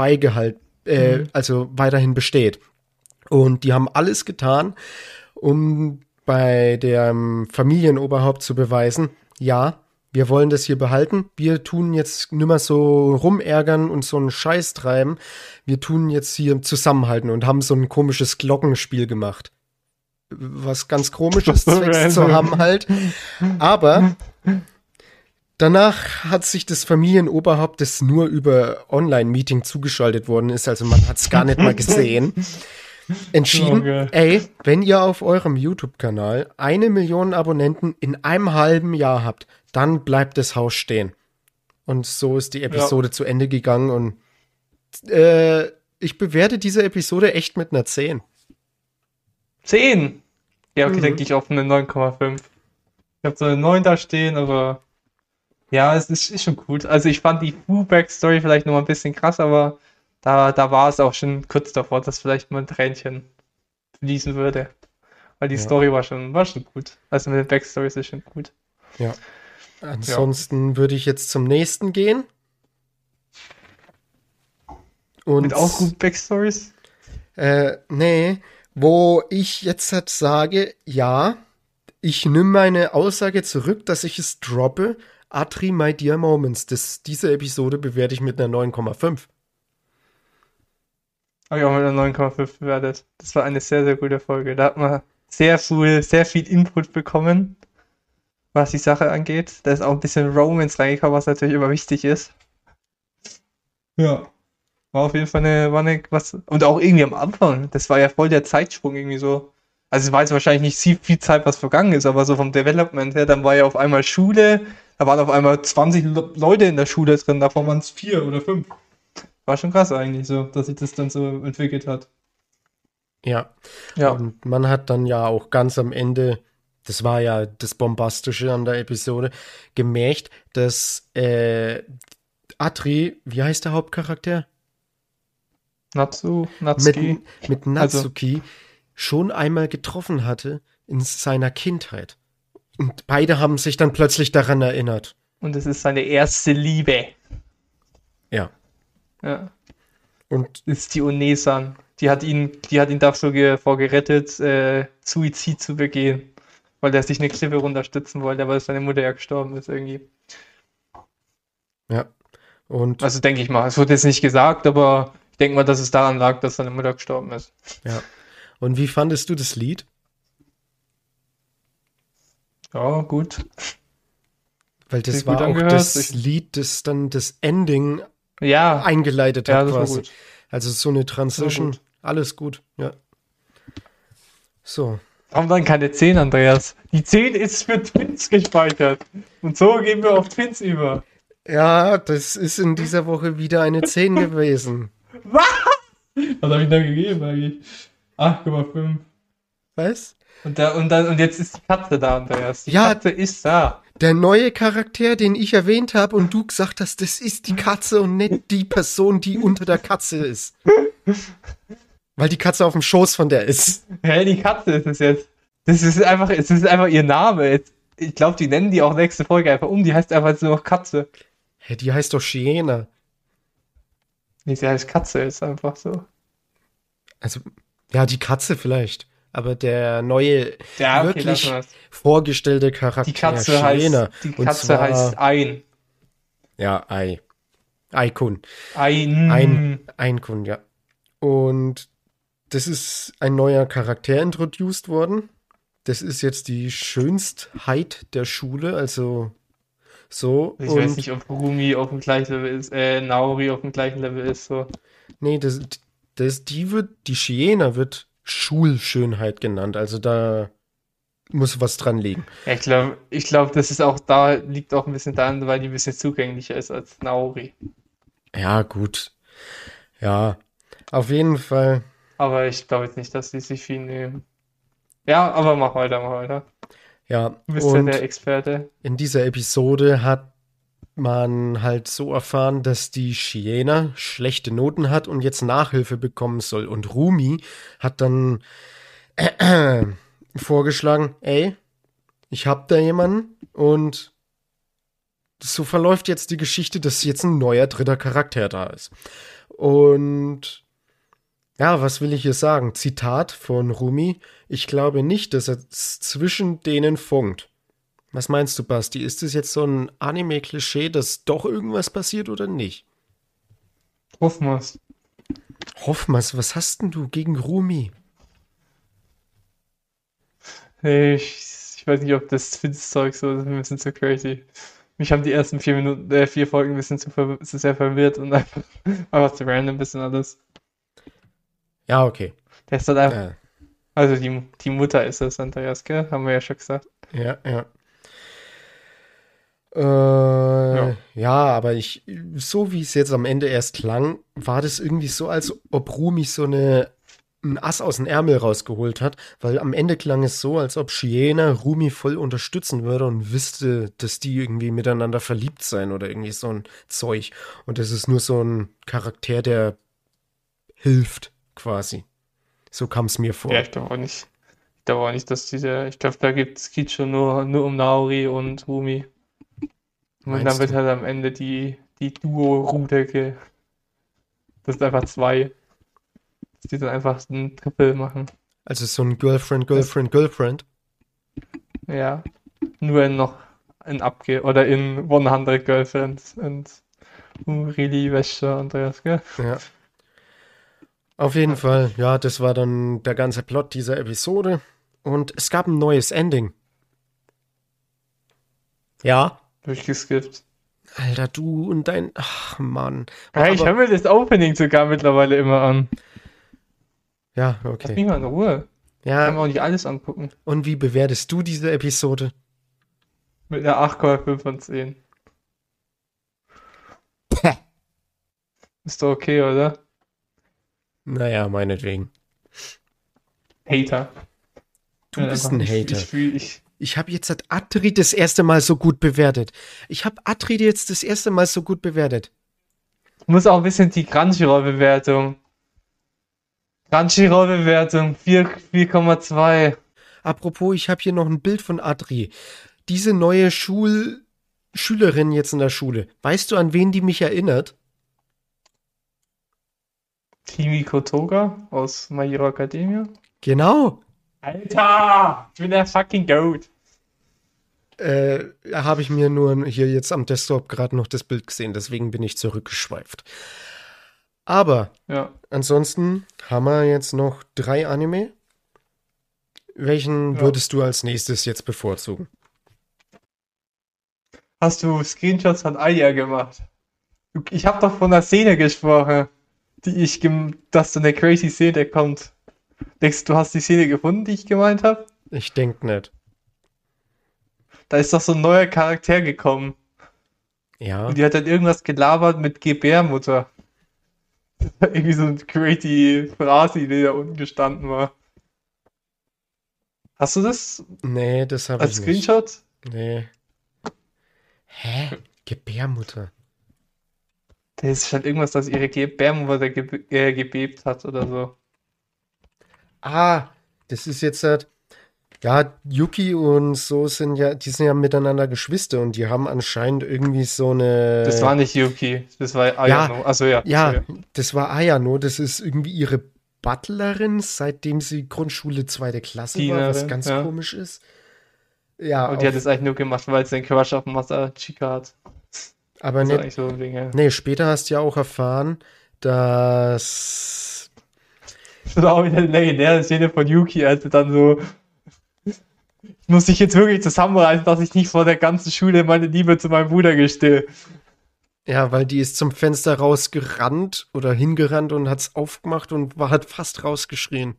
also weiterhin besteht. Und die haben alles getan, um bei dem Familienoberhaupt zu beweisen, ja, wir wollen das hier behalten. Wir tun jetzt nimmer so rumärgern und so einen Scheiß treiben. Wir tun jetzt hier zusammenhalten und haben so ein komisches Glockenspiel gemacht. Was ganz komisches Zwecks zu haben halt. Aber danach hat sich das Familienoberhaupt, das nur über Online-Meeting zugeschaltet worden ist, also man hat es gar nicht mal gesehen, entschieden, wenn ihr auf eurem YouTube-Kanal 1 Million Abonnenten in einem halben Jahr habt, dann bleibt das Haus stehen. Und so ist die Episode zu Ende gegangen und ich bewerte diese Episode echt mit einer 10. 10? Ja, okay, dann gehe ich auf eine 9,5. Ich habe so eine 9 da stehen, aber ja, es ist schon gut. Also ich fand die Fu-Backstory vielleicht noch mal ein bisschen krass, aber da war es auch schon kurz davor, dass vielleicht mal ein Tränchen fließen würde. Weil die Story war schon gut. Also mit den Backstories ist schon gut. Ja. Ansonsten würde ich jetzt zum nächsten gehen. Und mit auch guten Backstories? Nee, wo ich jetzt halt sage, ja, ich nehme meine Aussage zurück, dass ich es droppe. Atri My Dear Moments. Diese Episode bewerte ich mit einer 9,5. Habe ich auch mit einer 9,5 bewertet. Das war eine sehr, sehr gute Folge. Da hat man sehr viel Input bekommen, was die Sache angeht. Da ist auch ein bisschen Romance reingekommen, was natürlich immer wichtig ist. Ja. War auf jeden Fall was. Und auch irgendwie am Anfang, das war ja voll der Zeitsprung irgendwie so. Also es war jetzt wahrscheinlich nicht viel Zeit, was vergangen ist, aber so vom Development her, dann war ja auf einmal Schule, da waren auf einmal 20 Leute in der Schule drin, davon waren es 4 oder 5. War schon krass eigentlich so, dass sich das dann so entwickelt hat. Ja. Ja. Und man hat dann ja auch ganz am Ende, das war ja das Bombastische an der Episode, gemerkt, dass Atri, wie heißt der Hauptcharakter? Natsuki. Mit Natsuki schon einmal getroffen hatte in seiner Kindheit. Und beide haben sich dann plötzlich daran erinnert. Und es ist seine erste Liebe. Ja. Ja. Und Das ist die Onesan. Die hat ihn davor gerettet, Suizid zu begehen. Weil er sich eine Klippe runterstützen wollte, weil seine Mutter ja gestorben ist irgendwie. ja. Und Also denke ich mal. Es wurde jetzt nicht gesagt, aber ich denke mal, dass es daran lag, dass seine Mutter gestorben ist. ja. Und wie fandest du das Lied? Ja, gut. Weil das Sich gut war auch angehört. das Lied, das dann das Ending Ja, eingeleitet ja, hat das war quasi. gut. Also so eine Transition. gut. Alles gut, ja. So. Warum dann keine 10, Andreas? Die 10 ist für Twins gespeichert. Und so gehen wir auf Twins über. Ja, das ist in dieser Woche wieder eine 10 gewesen. Was habe ich da gegeben eigentlich? 8,5. Was? Und jetzt ist die Katze da, Andreas. Die Ja. Katze ist da. Der neue Charakter, den ich erwähnt habe und du gesagt hast, das ist die Katze und nicht die Person, die unter der Katze ist. Weil die Katze auf dem Schoß von der ist. Hä, die Katze ist es jetzt. Es ist einfach ihr Name. Ich glaube, die nennen die auch nächste Folge einfach um. Die heißt einfach jetzt nur noch Katze. Hä, die heißt doch Shiena. Nee, sie heißt Katze, ist einfach so. Also, ja, die Katze vielleicht. Aber der neue, Ja, okay, wirklich lassen wir's. vorgestellte Charakter, Die Katze Shiena. Und heißt zwar- Ein. Ja, Aikun. Ein. Aikun, ja. Und das ist ein neuer Charakter introduced worden. Das ist jetzt die Schönstheit der Schule, also so. Ich weiß nicht, ob Rumi auf dem gleichen Level ist, Naori auf dem gleichen Level ist, so. Nee, die Shiena wird Schulschönheit genannt, also da muss was dran liegen. Ja, ich glaube, das ist auch liegt auch ein bisschen daran, weil die ein bisschen zugänglicher ist als Naori. Ja, gut. Ja, auf jeden Fall. Aber ich glaube jetzt nicht, dass die sich viel nehmen. Ja, aber mach weiter. Ja, Du bist ja und der Experte. in dieser Episode hat man halt so erfahren, dass die Shiena schlechte Noten hat und jetzt Nachhilfe bekommen soll. Und Rumi hat dann vorgeschlagen, ey, ich hab da jemanden und so verläuft jetzt die Geschichte, dass jetzt ein neuer dritter Charakter da ist. Und ja, was will ich hier sagen? Zitat von Rumi: Ich glaube nicht, dass es zwischen denen funkt. Was meinst du, Basti? Ist das jetzt so ein Anime-Klischee, dass doch irgendwas passiert oder nicht? Hoffen wir's. Hoffmas, was hast denn du gegen Rumi? Ich weiß nicht, ob das Twins-Zeug so ist, ein bisschen zu crazy. Mich haben die ersten 4 Folgen ein bisschen zu sehr verwirrt und einfach zu random ein bisschen alles. Ja, okay. Der ist halt einfach, Ja, also die Mutter ist das, Andreas, gell? Haben wir ja schon gesagt. ja. Ja. Ja, aber so wie es jetzt am Ende erst klang, war das irgendwie so, als ob Rumi so ein Ass aus dem Ärmel rausgeholt hat, weil am Ende klang es so, als ob Shiena Rumi voll unterstützen würde und wüsste, dass die irgendwie miteinander verliebt sein oder irgendwie so ein Zeug. Und das ist nur so ein Charakter, der hilft, quasi. So kam es mir vor. Ja, ich glaube auch nicht. Ich glaube auch nicht, dass ich glaube, da geht schon nur um Naori und Rumi. Und Meinst dann wird du? halt am Ende die Duo-Route das sind einfach 2. Dass die dann einfach ein Triple machen. Also so ein Girlfriend. Ja. Nur in 100 Girlfriends und really Wäsche, Andreas, gell? Ja. Auf jeden Fall, ja, das war dann der ganze Plot dieser Episode. Und es gab ein neues Ending. Ja, Durchgeskippt. Alter, du und dein... Ach, Mann. Ja, ich höre mir das Opening sogar mittlerweile immer an. Ja, Lass okay. mich mal in Ruhe. Ich kann mir Ja, auch nicht alles angucken. und wie bewertest du diese Episode? Mit einer 8,5 von 10. Päh. Ist doch okay, oder? Naja, meinetwegen. Hater. Du bist ein Hater. Ich fühle, Ich habe jetzt Atri das erste Mal so gut bewertet. Ich habe Atri jetzt das erste Mal so gut bewertet. muss auch ein bisschen die Crunchyroll-Bewertung. Crunchyroll-Bewertung 4,2. Apropos, ich habe hier noch ein Bild von Atri. Diese neue Schülerin jetzt in der Schule. Weißt du, an wen die mich erinnert? Kimiko Toga aus My Hero Academia. Genau. Alter! Ich bin der fucking Goat. Habe ich mir nur hier jetzt am Desktop gerade noch das Bild gesehen, deswegen bin ich zurückgeschweift. Aber Ja. ansonsten haben wir jetzt noch 3 Anime. Welchen Ja. würdest du als nächstes jetzt bevorzugen? Hast du Screenshots von Aya gemacht? Ich habe doch von einer Szene gesprochen, dass so eine crazy Szene kommt. Denkst du, hast die Szene gefunden, die ich gemeint habe? Ich denke nicht. Da ist doch so ein neuer Charakter gekommen. Ja. Und die hat dann irgendwas gelabert mit Gebärmutter. Das war irgendwie so eine crazy Phrase, die da unten gestanden war. Hast du das Nee, das habe als ich nicht. Screenshot? Nee. Hä? Gebärmutter. Das ist halt irgendwas, dass ihre Gebärmutter gebebt hat oder so. Ah, das ist jetzt ja, Yuki und so die sind ja miteinander Geschwister und die haben anscheinend irgendwie so eine. Das war nicht Yuki, das war Ayano. Also ja. Ja, sorry. das war Ayano, das ist irgendwie ihre Butlerin, seitdem sie Grundschule 2. Klasse war, was Dienerin, ganz ja. komisch ist. Ja, Und die hat das eigentlich nur gemacht, weil sie einen Crush auf Masachika hat. aber Das ist nicht. eigentlich so ein Ding, ja. Nee, später hast du ja auch erfahren, dass. Das war auch wieder eine legendäre Szene von Yuki, als sie dann so, ich muss dich jetzt wirklich zusammenreißen, dass ich nicht vor der ganzen Schule meine Liebe zu meinem Bruder gestehe. Ja, weil die ist zum Fenster rausgerannt oder hingerannt und hat's aufgemacht und hat fast rausgeschrien.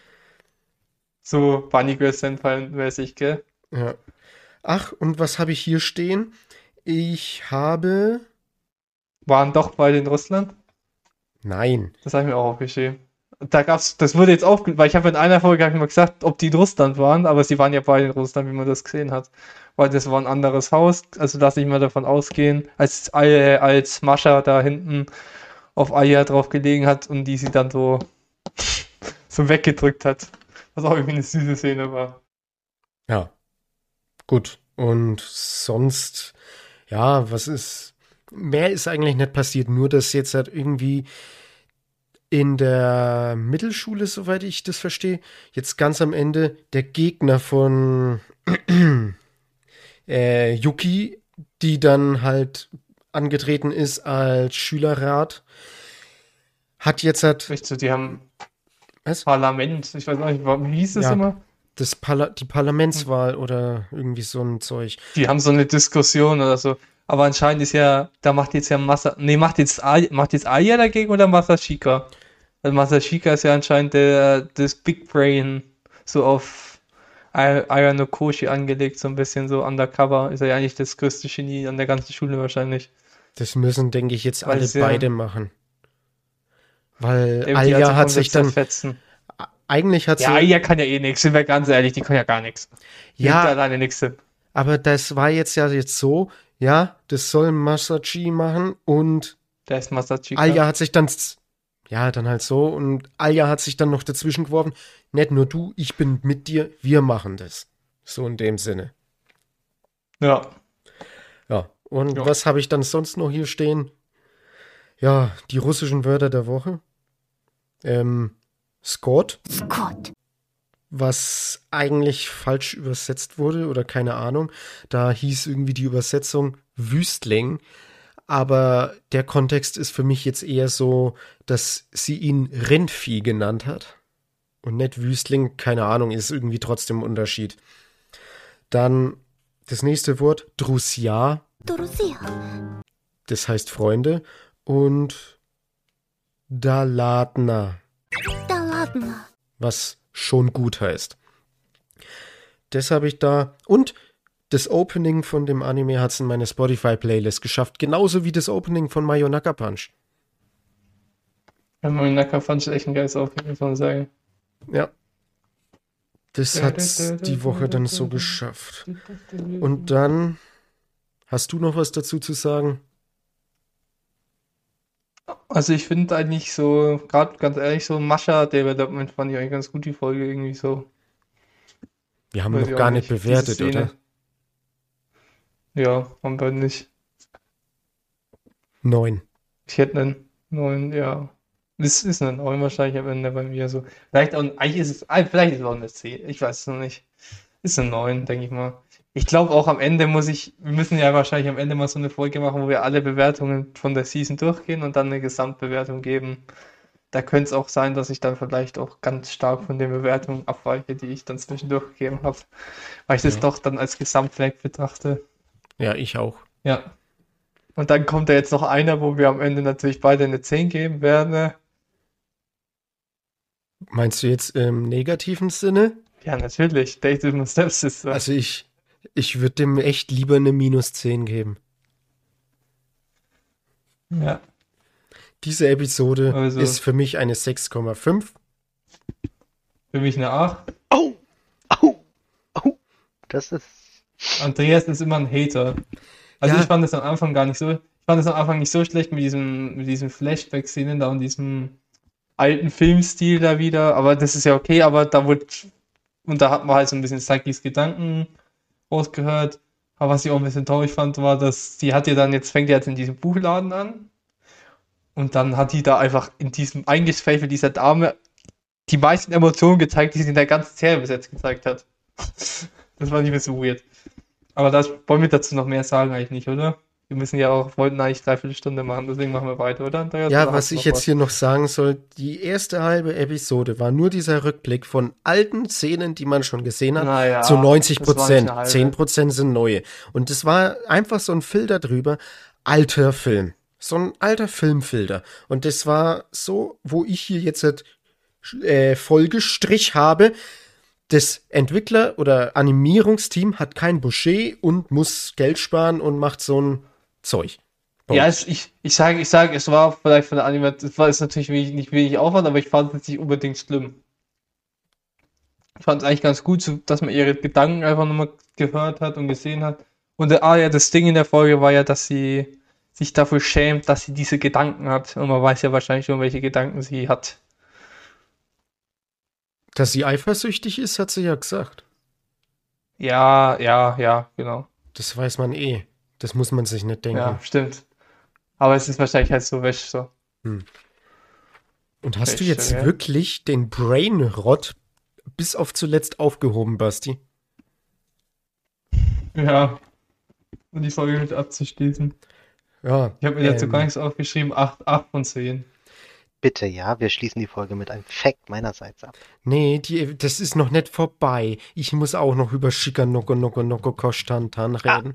So Bunny Girl Senpai-mäßig, gell? Ja. Ach, und was habe ich hier stehen? Ich habe. Waren doch beide in Russland? Nein. Das habe ich mir auch aufgeschrieben. Da gab's, das wurde jetzt weil ich habe in einer Folge hab ich mal gesagt, ob die in Russland waren, aber sie waren ja beide in Russland, wie man das gesehen hat. Weil das war ein anderes Haus, also lasse ich mal davon ausgehen, als Mascha da hinten auf Aya drauf gelegen hat und die sie dann so, so weggedrückt hat. Was auch irgendwie eine süße Szene war. Ja. Gut. Und sonst, ja, was ist. Mehr ist eigentlich nicht passiert, nur dass jetzt halt irgendwie in der Mittelschule, soweit ich das verstehe, jetzt ganz am Ende der Gegner von Yuki, die dann halt angetreten ist als Schülerrat, hat jetzt halt Echt so, die haben Was? Parlament, ich weiß nicht, wie hieß das Ja. immer? die Parlamentswahl oder irgendwie so ein Zeug. Die haben so eine Diskussion oder so. Aber anscheinend ist ja, da macht jetzt ja macht jetzt Aya dagegen oder Masachika? Also Masachika ist ja anscheinend das Big Brain, so auf Aya no Koshi angelegt, so ein bisschen so undercover. Ist er ja eigentlich das größte Genie an der ganzen Schule wahrscheinlich. Das müssen, denke ich, jetzt Weil alle es ja- beide machen. Weil Die Alja hat sich dann, zerfetzen. eigentlich hat sie, Ja, Aya kann ja eh nichts, sind wir ganz ehrlich, die kann ja gar nichts. Die Ja. nimmt ja alleine nichts hin. aber das war jetzt so, ja, das soll Masachi machen und Der ist Masachika. Alja hat sich dann, ja, dann halt so und Alja hat sich dann noch dazwischen geworfen, nicht nur du, ich bin mit dir, wir machen das. So in dem Sinne. Ja. Ja, und Ja. was habe ich dann sonst noch hier stehen? Ja, die russischen Wörter der Woche. Scott, Scott. was eigentlich falsch übersetzt wurde oder keine Ahnung. Da hieß irgendwie die Übersetzung Wüstling. Aber der Kontext ist für mich jetzt eher so, dass sie ihn Rindvieh genannt hat. Und nicht Wüstling, keine Ahnung, ist irgendwie trotzdem ein Unterschied. Dann das nächste Wort, Drusja, Друзья. Das heißt Freunde. Und Dalatna, Да ладно. was schon gut heißt. Das habe ich da. Und das Opening von dem Anime hat es in meine Spotify-Playlist geschafft. Genauso wie das Opening von Mayonaka Punch. Ja, Moinaka fand ich echt ein geiles Aufnehmen, muss man sagen. Ja. Das hat's die Woche dann so geschafft. Und dann, hast du noch was dazu zu sagen? Also ich finde eigentlich so, gerade ganz ehrlich, so Mascha Development fand ich eigentlich ganz gut, die Folge irgendwie so. Wir haben Weiß noch ich gar auch nicht nicht, diese bewertet, Szene. oder? Ja, haben wir nicht. 9. Ich hätte einen 9, ja. Es ist eine 9 wahrscheinlich am Ende bei mir so. Vielleicht auch, eigentlich ist es, vielleicht ist es auch eine 10, ich weiß es noch nicht. Ist eine 9, denke ich mal. Ich glaube auch am Ende wir müssen ja wahrscheinlich am Ende mal so eine Folge machen, wo wir alle Bewertungen von der Season durchgehen und dann eine Gesamtbewertung geben. Da könnte es auch sein, dass ich dann vielleicht auch ganz stark von den Bewertungen abweiche, die ich dann zwischendurch gegeben habe. Weil ich das Ja. doch dann als Gesamtwerk betrachte. Ja, ich auch. Ja. Und dann kommt da jetzt noch einer, wo wir am Ende natürlich beide eine 10 geben werden. Ne? Meinst du jetzt im negativen Sinne? Ja, natürlich. Date with my Stepsister. Also ich würde dem echt lieber eine -10 geben. Ja. Diese Episode Also- ist für mich eine 6,5. Für mich eine 8. Oh! Oh! Oh! Das ist. Andreas ist immer ein Hater. Also Ja. ich fand es am Anfang gar nicht so. Ich fand es am Anfang nicht so schlecht mit diesem Flashback-Szenen da und diesem alten Filmstil da wieder. Aber das ist ja okay, aber da hat man halt so ein bisschen Sakis Gedanken rausgehört. Aber was ich auch ein bisschen traurig fand, war, dass fängt die jetzt in diesem Buchladen an. Und dann hat die da einfach in diesem Eingespräch mit dieser Dame die meisten Emotionen gezeigt, die sie in der ganzen Serie bis jetzt gezeigt hat. Das war nicht mehr so weird. Aber wollen wir dazu noch mehr sagen eigentlich nicht, oder? Wir wollten eigentlich 3/4 Stunde machen, deswegen machen wir weiter, oder? Andreas, Ja, oder was hast du ich noch jetzt hier noch sagen soll, die erste halbe Episode war nur dieser Rückblick von alten Szenen, die man schon gesehen hat, Naja, zu 90%. das war nicht eine halbe. 10% sind neue. Und das war einfach so ein Filter drüber, alter Film. So ein alter Filmfilter. Und das war so, wo ich hier jetzt Folgestrich habe. Das Entwickler- oder Animierungsteam hat kein Budget und muss Geld sparen und macht so ein Zeug. Ja, ich sage, es war vielleicht von der Animation, es war jetzt natürlich nicht wenig Aufwand, aber ich fand es nicht unbedingt schlimm. Ich fand es eigentlich ganz gut, dass man ihre Gedanken einfach nochmal gehört hat und gesehen hat. Und das Ding in der Folge war ja, dass sie sich dafür schämt, dass sie diese Gedanken hat. Und man weiß ja wahrscheinlich schon, welche Gedanken sie hat. Dass sie eifersüchtig ist, hat sie ja gesagt. Ja, genau. Das weiß man eh. Das muss man sich nicht denken. Ja, stimmt. Aber es ist wahrscheinlich halt so wäsch so. Und hast du Echt, jetzt okay. wirklich den Brainrot bis auf zuletzt aufgehoben, Basti? Ja. Um die Folge mit abzuschließen. Ja. Ich habe mir dazu gar nichts aufgeschrieben. 8 von 10. Bitte, ja, wir schließen die Folge mit einem Fact meinerseits ab. Nee, das ist noch nicht vorbei. Ich muss auch noch über Shikanoko Noko Noko Koshtantan reden.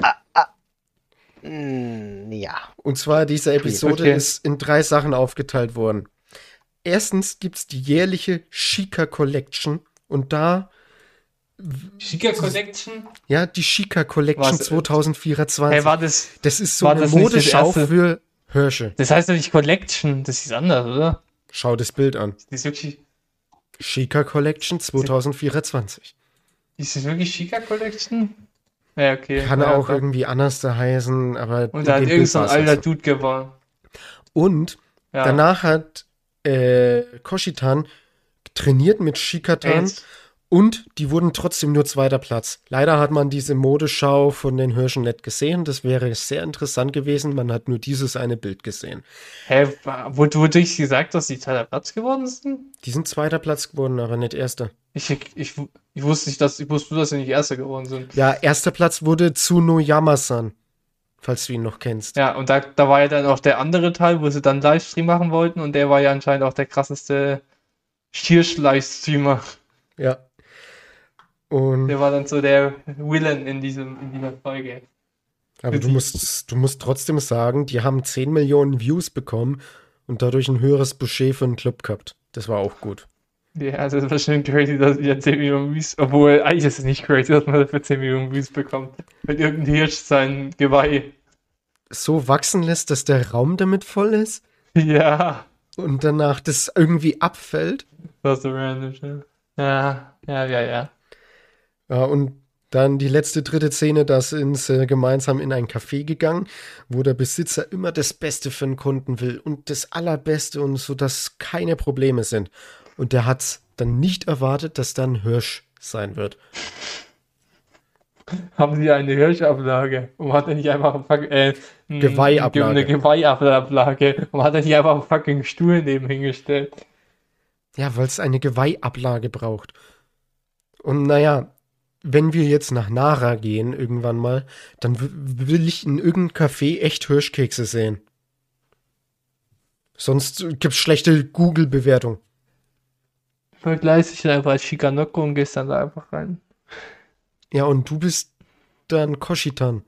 Ja. Und zwar, diese Episode Okay. ist in 3 Sachen aufgeteilt worden. Erstens gibt's die jährliche Shika Collection und da, Chica Collection? ja, die Shika Collection Was? 2024. Hey, war das Das ist so war eine das nicht das Modeschau erste- für Hirsche. Das heißt doch nicht Collection, das ist anders, oder? Schau das Bild an. Das ist wirklich, Shika Collection 2024. ist das wirklich Chica Collection? Ja, okay. Kann ja, auch doch. irgendwie anders da heißen, aber Und in da hat dem irgend Bild so ein war's alter halt so. Dude gewonnen. Und Ja. danach hat Koshitan trainiert mit Shikatan Echt? und die wurden trotzdem nur 2. Platz. Leider hat man diese Modeschau von den Hirschen nicht gesehen. Das wäre sehr interessant gewesen. Man hat nur dieses eine Bild gesehen. Hä, wodurch sie gesagt, dass sie 2. Platz geworden sind? Die sind 2. Platz geworden, aber nicht 1. Ich wusste nicht, dass sie nicht Erster geworden sind. Ja, 1. Platz wurde Tsunoyama-san, falls du ihn noch kennst. Ja, und da war ja dann auch der andere Teil, wo sie dann Livestream machen wollten und der war ja anscheinend auch der krasseste Schirsch-Livestreamer. Ja. Und Der war dann so der Villain in dieser Folge. Aber du musst trotzdem sagen, die haben 10 Millionen Views bekommen und dadurch ein höheres Budget für einen Club gehabt. Das war auch gut. Ja, also das war schon crazy, dass wir 10 Millionen Views, obwohl eigentlich ist es nicht crazy, dass man dafür 10 Millionen Views bekommt. Wenn irgendein Hirsch sein Geweih. So wachsen lässt, dass der Raum damit voll ist Ja, und danach das irgendwie abfällt. das ist so random, ne? Ja. Ja, und dann die letzte dritte Szene, da sind sie gemeinsam in ein Café gegangen, wo der Besitzer immer das Beste für den Kunden will und das Allerbeste und so, dass keine Probleme sind. Und der hat's dann nicht erwartet, dass da ein Hirsch sein wird. Haben sie eine Hirschablage? Und hat er nicht einfach Geweihablage. eine Geweihablage? Und hat er nicht einfach einen fucking Stuhl neben hingestellt? Ja, weil es eine Geweihablage braucht. Und naja, wenn wir jetzt nach Nara gehen, irgendwann mal, dann will ich in irgendeinem Café echt Hirschkekse sehen. Sonst gibt's schlechte Google-Bewertung. Vergleich dich einfach als Shikanoko und gehst dann da einfach rein. Ja, und du bist dann Koshitan.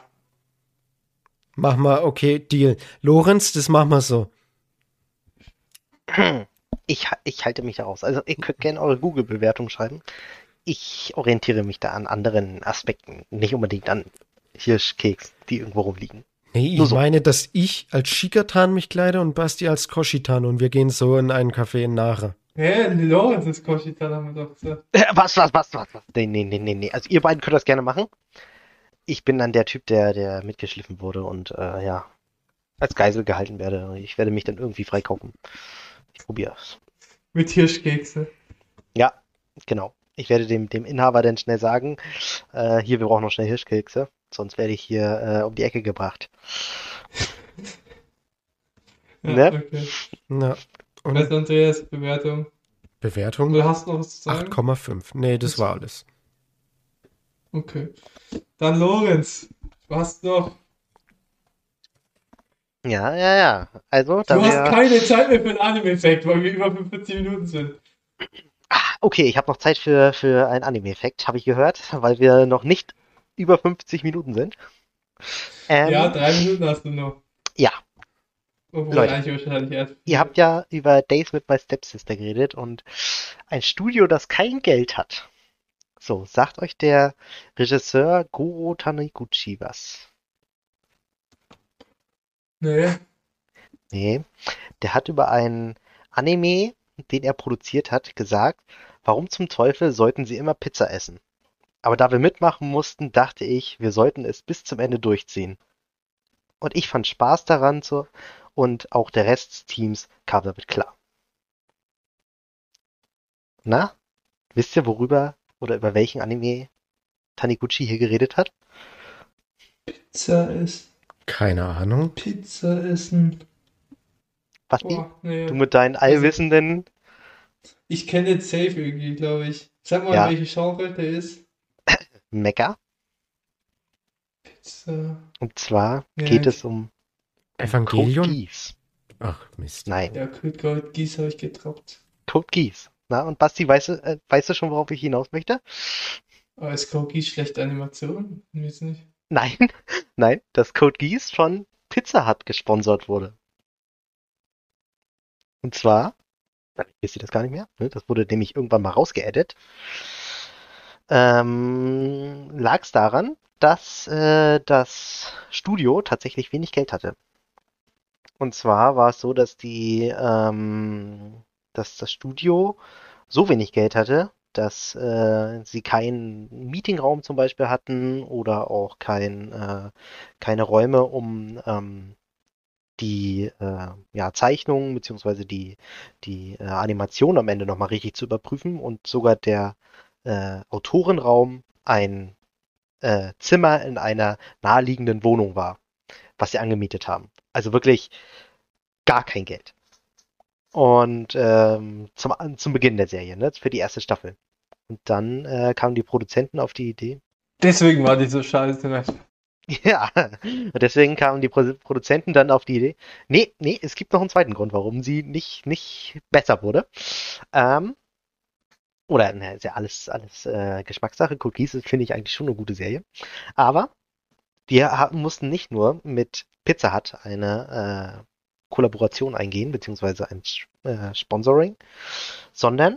Mach mal, okay, Deal. Lorenz, das machen wir so. Ich halte mich da raus. Also ihr könnt gerne eure Google-Bewertung schreiben. Ich orientiere mich da an anderen Aspekten, nicht unbedingt an Hirschkeks, die irgendwo rumliegen. Nee, Nur ich so. meine, dass ich als Shikatan mich kleide und Basti als Koshitan und wir gehen so in einen Café in Nara. Hä? Lorenz ist Koshitan, haben wir doch gesagt. Was? Nee. Also ihr beiden könnt das gerne machen. Ich bin dann der Typ, der mitgeschliffen wurde und ja, als Geisel gehalten werde. Ich werde mich dann irgendwie freikaufen. Ich probiere es. Mit Hirschkekse. Ja, genau. Ich werde dem Inhaber dann schnell sagen, hier, wir brauchen noch schnell Hirschkekse, sonst werde ich hier um die Ecke gebracht. Ja, Ne? okay. Na, und Also Andreas, Bewertung. Bewertung Oder hast du noch was zu sagen? 8,5. Nee, das war alles. Okay. Dann Lorenz. Was noch? Ja. Also, da Du hast wir... keine Zeit mehr für einen Anime-Effekt, weil wir über 45 Minuten sind. Okay, ich habe noch Zeit für einen Anime-Effekt, habe ich gehört, weil wir noch nicht über 50 Minuten sind. Ja, 3 Minuten hast du noch. Ja, Obwohl Leute, eigentlich wahrscheinlich erst. ihr habt ja über Days with My Stepsister geredet und ein Studio, das kein Geld hat. So, sagt euch der Regisseur Goro Taniguchi was? Nee. Nee, der hat über einen Anime, den er produziert hat, gesagt, warum zum Teufel sollten sie immer Pizza essen? Aber da wir mitmachen mussten, dachte ich, wir sollten es bis zum Ende durchziehen. Und ich fand Spaß daran und auch der Rest des Teams kam damit klar. Na, wisst ihr, worüber oder über welchen Anime Taniguchi hier geredet hat? Pizza essen. Keine Ahnung. Pizza essen. Basti, Boah, nee. du mit deinen allwissenden... Ich kenne den Safe irgendwie, glaube ich. Sag mal, Ja. welche Genre der ist. Mecha. Pizza. Und zwar Ja, geht es um Code Evangelion? Geass. Ach, Mist. Nein, Ja, Gold Gieß habe ich getroppt. Code Geass. Na, und Basti, weißt du schon, worauf ich hinaus möchte? Aber ist Code Geass schlechte Animation? Ich weiß nicht. Nein, dass Code Geass von Pizza Hut gesponsert wurde. Und zwar, wisst ihr das gar nicht mehr? Ne? Das wurde nämlich irgendwann mal rausgeedit. Lag es daran, dass das Studio tatsächlich wenig Geld hatte. Und zwar war es so, dass dass das Studio so wenig Geld hatte, dass sie keinen Meetingraum zum Beispiel hatten oder auch keine Räume, um die Zeichnungen bzw. die Animation am Ende nochmal richtig zu überprüfen, und sogar der Autorenraum ein Zimmer in einer naheliegenden Wohnung war, was sie angemietet haben. Also wirklich gar kein Geld. Und zum Beginn der Serie, ne, für die erste Staffel. Und dann kamen die Produzenten auf die Idee. Deswegen war die so scheiße. Ne? Ja, und deswegen kamen die Produzenten dann auf die Idee. Nee, es gibt noch einen zweiten Grund, warum sie nicht besser wurde. Oder, ist ja alles Geschmackssache. Code Geass finde ich eigentlich schon eine gute Serie. Aber Die mussten nicht nur mit Pizza Hut eine Kollaboration eingehen, beziehungsweise ein Sponsoring, sondern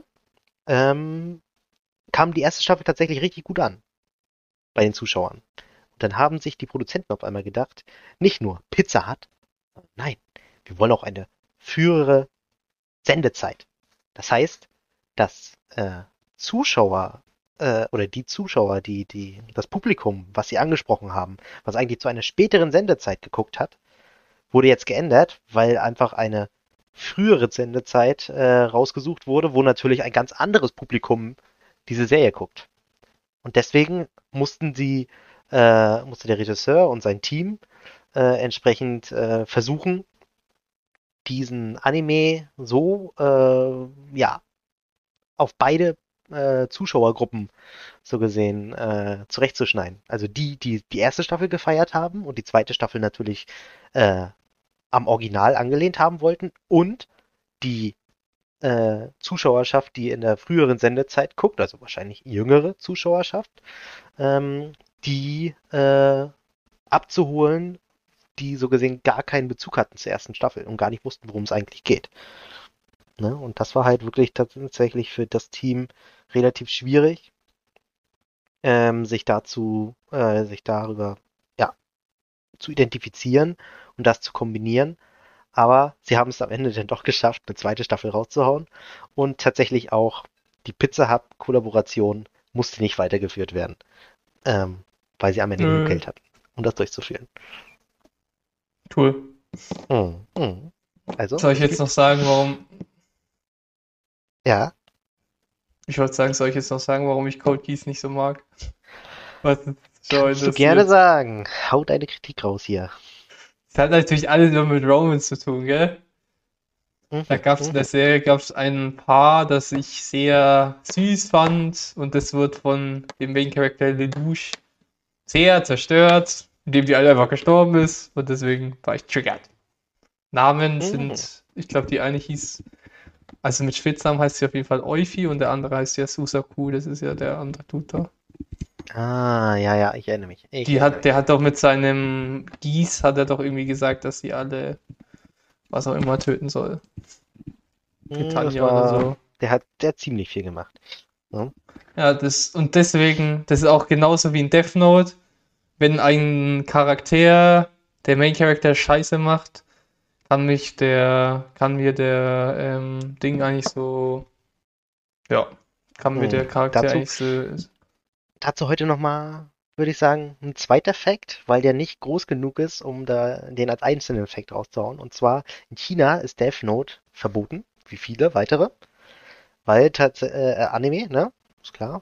kam die erste Staffel tatsächlich richtig gut an bei den Zuschauern. Und dann haben sich die Produzenten auf einmal gedacht, nicht nur Pizza Hut, nein, wir wollen auch eine frühere Sendezeit. Das heißt, dass Zuschauer oder die Zuschauer, das Publikum, was sie angesprochen haben, was eigentlich zu einer späteren Sendezeit geguckt hat, wurde jetzt geändert, weil einfach eine frühere Sendezeit rausgesucht wurde, wo natürlich ein ganz anderes Publikum diese Serie guckt. Und deswegen musste der Regisseur und sein Team entsprechend versuchen, diesen Anime so auf beide Zuschauergruppen so gesehen zurechtzuschneiden. Also die erste Staffel gefeiert haben und die zweite Staffel natürlich am Original angelehnt haben wollten und die Zuschauerschaft, die in der früheren Sendezeit guckt, also wahrscheinlich jüngere Zuschauerschaft, die abzuholen, die so gesehen gar keinen Bezug hatten zur ersten Staffel und gar nicht wussten, worum es eigentlich geht. Ne? Und das war halt wirklich tatsächlich für das Team relativ schwierig, sich darüber zu identifizieren und das zu kombinieren. Aber sie haben es am Ende dann doch geschafft, eine zweite Staffel rauszuhauen. Und tatsächlich auch die Pizza Hut-Kollaboration musste nicht weitergeführt werden, weil sie am Ende genug Geld hatten, um das durchzuführen. Cool. Also, Soll ich jetzt noch sagen, warum... Ja. Ich wollte sagen, soll ich jetzt noch sagen, warum ich Code Geass nicht so mag? Kannst du gerne sagen. Hau deine Kritik raus hier. Es hat natürlich alles nur mit Romance zu tun, gell? Da gab es in der Serie ein Paar, das ich sehr süß fand und das wird von dem Main Character Lelouch sehr zerstört, indem die alle einfach gestorben ist und deswegen war ich triggert. Namen sind, ich glaube die eine hieß, also mit Spitznamen heißt sie auf jeden Fall Euphi und der andere heißt ja Susaku, das ist ja der andere Dude da. Ah, ja, ich erinnere mich. Der hat doch mit seinem Gieß, hat er doch irgendwie gesagt, dass sie alle, was auch immer, töten soll. Britannia oder so. Der hat ziemlich viel gemacht. Ja, und deswegen, das ist auch genauso wie in Death Note, wenn ein Charakter, der Main Character Scheiße macht, kann mir der Ding eigentlich so, ja, kann mir der Charakter eigentlich so... Dazu heute nochmal, würde ich sagen, ein zweiter Fact, weil der nicht groß genug ist, um den als einzelnen Fact rauszuhauen. Und zwar, in China ist Death Note verboten, wie viele weitere, weil Anime, ne, ist klar,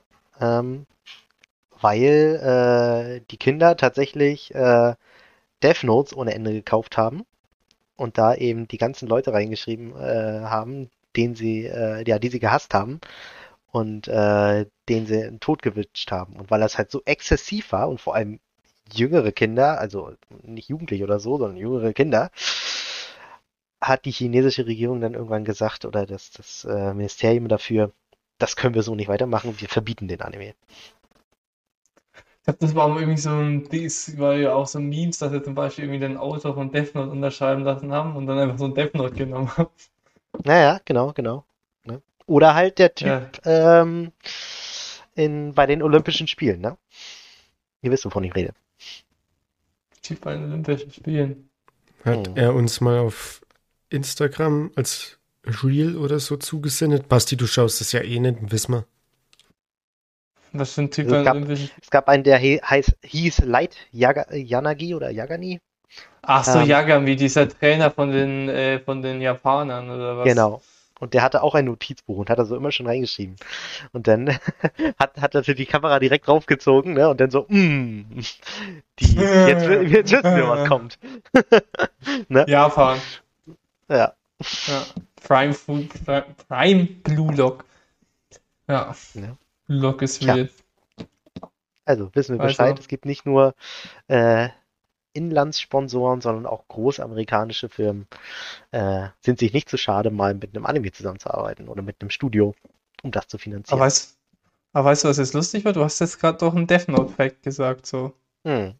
weil die Kinder tatsächlich Death Notes ohne Ende gekauft haben und da eben die ganzen Leute reingeschrieben haben, die sie gehasst haben und den sie in den Tod gewünscht haben. Und weil das halt so exzessiv war und vor allem jüngere Kinder, also nicht Jugendliche oder so, sondern jüngere Kinder, hat die chinesische Regierung dann irgendwann gesagt, oder das Ministerium dafür, das können wir so nicht weitermachen, wir verbieten den Anime. Ich glaube, das war irgendwie so war ja auch so Memes, dass sie zum Beispiel irgendwie den Autor von Death Note unterschreiben lassen haben und dann einfach so ein Death Note genommen haben. Naja, genau. Ne? Oder halt der Typ bei den Olympischen Spielen, ne? Ihr wisst, wovon ich rede. Typ bei den Olympischen Spielen. Hat er uns mal auf Instagram als Reel oder so zugesendet? Basti, du schaust das ja eh nicht, wissen wir. Was für ein Typ bei den Olympischen Spielen? Es gab einen, der hieß Light Yanagi oder Yagani. Ach so, Yagami, dieser Trainer von den Japanern oder was? Genau. Und der hatte auch ein Notizbuch und hat da so immer schon reingeschrieben. Und dann hat er die Kamera direkt draufgezogen, ne? Und dann so, jetzt wissen wir, was kommt. Ne? Japan. Ja. Prime Blue Lock. Ja. Blue Lock ist real. Also, wissen wir Bescheid. Es gibt nicht nur Inlandssponsoren, sondern auch große amerikanische Firmen sind sich nicht zu schade, mal mit einem Anime zusammenzuarbeiten oder mit einem Studio, um das zu finanzieren. Aber weißt du, was jetzt lustig war? Du hast jetzt gerade doch einen Death Note Fact gesagt, so.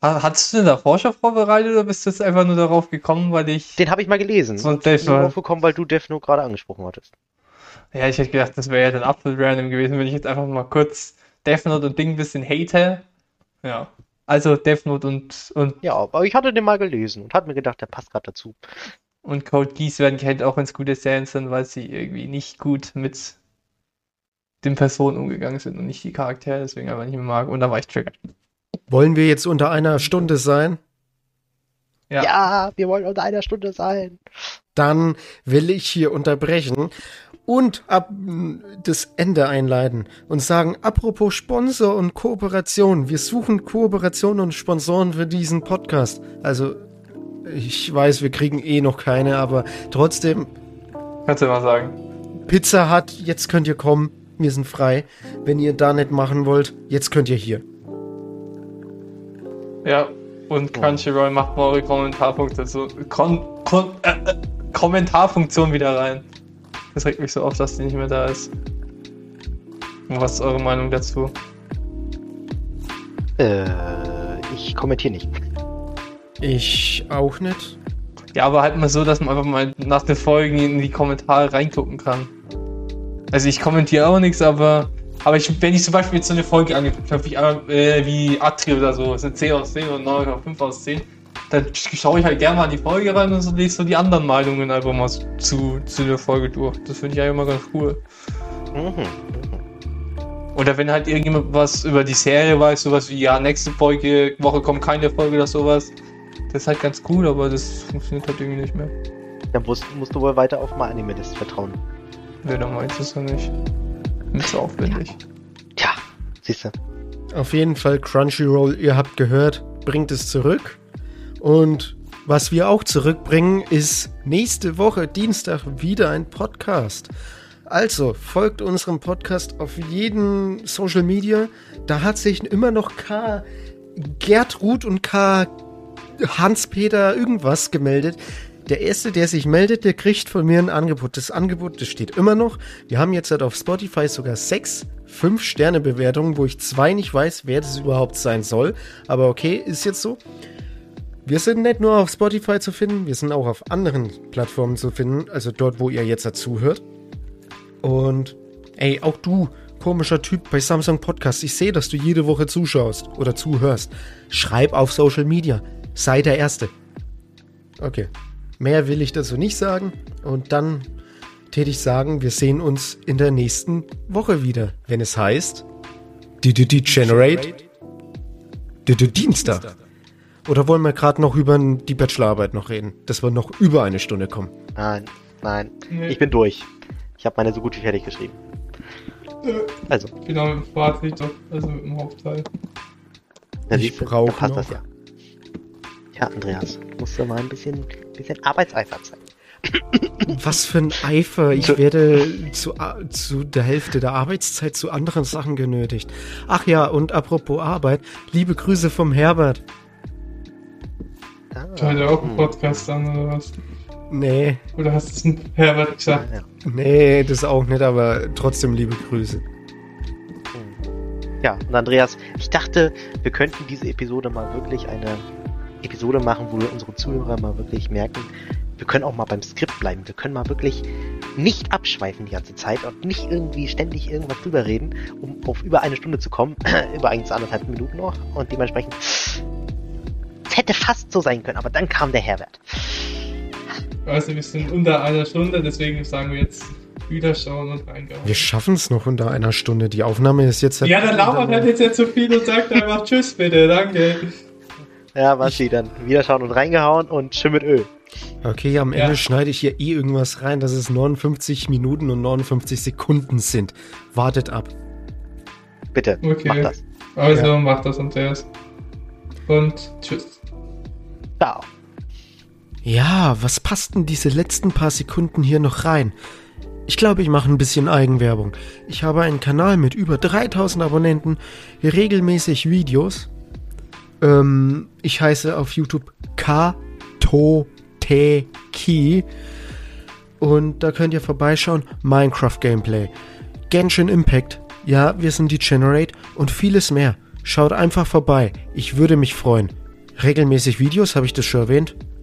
Hattest du den davor schon vorbereitet oder bist du jetzt einfach nur darauf gekommen, weil ich... Den habe ich mal gelesen. So, Und bin nur drauf gekommen, weil du Death Note gerade angesprochen hattest. Ja, ich hätte gedacht, das wäre ja dann absolut random gewesen, wenn ich jetzt einfach mal kurz Death Note und Ding ein bisschen hate. Ja. Also Death Note und Ja, aber ich hatte den mal gelesen und habe mir gedacht, der passt gerade dazu. Code Geass werden gehatet, auch wenn es gute Serien sind, weil sie irgendwie nicht gut mit den Personen umgegangen sind und nicht die Charaktere, deswegen einfach nicht mehr mag. Und da war ich triggert. Wollen wir jetzt unter einer Stunde sein? Ja, wir wollen unter einer Stunde sein. Dann will ich hier unterbrechen und das Ende einleiten und sagen, apropos Sponsor und Kooperation, wir suchen Kooperation und Sponsoren für diesen Podcast. Also, ich weiß, wir kriegen noch keine, aber trotzdem, Kannst du mal sagen. Pizza Hut, jetzt könnt ihr kommen, wir sind frei. Wenn ihr da nicht machen wollt, jetzt könnt ihr hier. Ja, und Crunchyroll macht mal eure Kommentarfunktion wieder rein. Das regt mich so auf, dass die nicht mehr da ist. Und was ist eure Meinung dazu? Ich kommentiere nicht. Ich auch nicht. Ja, aber halt mal so, dass man einfach mal nach den Folgen in die Kommentare reingucken kann. Also ich kommentiere auch nichts, aber wenn ich zum Beispiel jetzt so eine Folge angeguckt habe, wie Atri oder so, ist eine 10 aus 10 oder 9,5 aus 10, dann schaue ich halt gerne mal in die Folge rein und so lese so die anderen Meinungen einfach mal zu der Folge durch. Das finde ich eigentlich immer ganz cool. Oder wenn halt irgendjemand was über die Serie weiß, sowas wie, ja, nächste Woche kommt keine Folge oder sowas, das ist halt ganz cool, aber das funktioniert halt irgendwie nicht mehr. Dann musst du wohl weiter auf MyAnimeList vertrauen. Ja, dann meinst du es ja nicht. Ist so aufwendig. Tja, siehst du. Auf jeden Fall Crunchyroll, ihr habt gehört, bringt es zurück. Und was wir auch zurückbringen, ist nächste Woche, Dienstag, wieder ein Podcast. Also, folgt unserem Podcast auf jeden Social Media. Da hat sich immer noch K. Gertrud und K. Hans-Peter irgendwas gemeldet. Der Erste, der sich meldet, der kriegt von mir ein Angebot. Das Angebot, das steht immer noch. Wir haben jetzt halt auf Spotify sogar 6 5-Sterne-Bewertungen, wo ich 2 nicht weiß, wer das überhaupt sein soll. Aber okay, ist jetzt so. Wir sind nicht nur auf Spotify zu finden, wir sind auch auf anderen Plattformen zu finden, also dort, wo ihr jetzt dazu hört. Und ey, auch du, komischer Typ bei Samsung Podcast, ich sehe, dass du jede Woche zuschaust oder zuhörst. Schreib auf Social Media, sei der Erste. Okay, mehr will ich dazu nicht sagen und dann täte ich sagen, wir sehen uns in der nächsten Woche wieder, wenn es heißt Degenerate Dienstag. Oder wollen wir gerade noch über die Bachelorarbeit noch reden, dass wir noch über eine Stunde kommen? Nein. Nee. Ich bin durch. Ich habe meine so gut wie fertig geschrieben. Also. Genau, mit dem Fazit, also mit dem Hauptteil. Ja, ich brauche noch. Das ja. Ja, Andreas, musst du mal ein bisschen Arbeitseifer zeigen. Was für ein Eifer. Ich werde zu der Hälfte der Arbeitszeit zu anderen Sachen genötigt. Ach ja, und apropos Arbeit, liebe Grüße vom Herbert. Hört ja auch einen Podcast an, oder was? Nee. Oder hast du es dem Herbert gesagt? Ja. Nee, das auch nicht, aber trotzdem liebe Grüße. Ja, und Andreas, ich dachte, wir könnten diese Episode mal wirklich eine Episode machen, wo wir unsere Zuhörer mal wirklich merken, wir können auch mal beim Skript bleiben. Wir können mal wirklich nicht abschweifen die ganze Zeit und nicht irgendwie ständig irgendwas drüber reden, um auf über eine Stunde zu kommen. Über 1,5 Minuten noch. Und dementsprechend, es hätte fast so sein können, aber dann kam der Herbert. Also wir sind unter einer Stunde, deswegen sagen wir jetzt wieder schauen und reingehauen. Wir schaffen es noch unter einer Stunde. Die Aufnahme ist jetzt... Ja, dann labert halt jetzt nicht so viel und sagt einfach Tschüss bitte, danke. Ja, was sie dann wieder schauen und reingehauen und schön mit Öl. Okay, am Ende schneide ich hier irgendwas rein, dass es 59 Minuten und 59 Sekunden sind. Wartet ab. Bitte, mach das. Also, mach das, Andreas. Und tschüss. Ciao. Ja, was passt denn diese letzten paar Sekunden hier noch rein? Ich glaube, ich mache ein bisschen Eigenwerbung. Ich habe einen Kanal mit über 3000 Abonnenten, regelmäßig Videos. Ich heiße auf YouTube Katoteki und da könnt ihr vorbeischauen. Minecraft Gameplay, Genshin Impact, ja, wir sind Degenerate und vieles mehr. Schaut einfach vorbei, ich würde mich freuen. regelmäßig Videos, habe ich das schon erwähnt?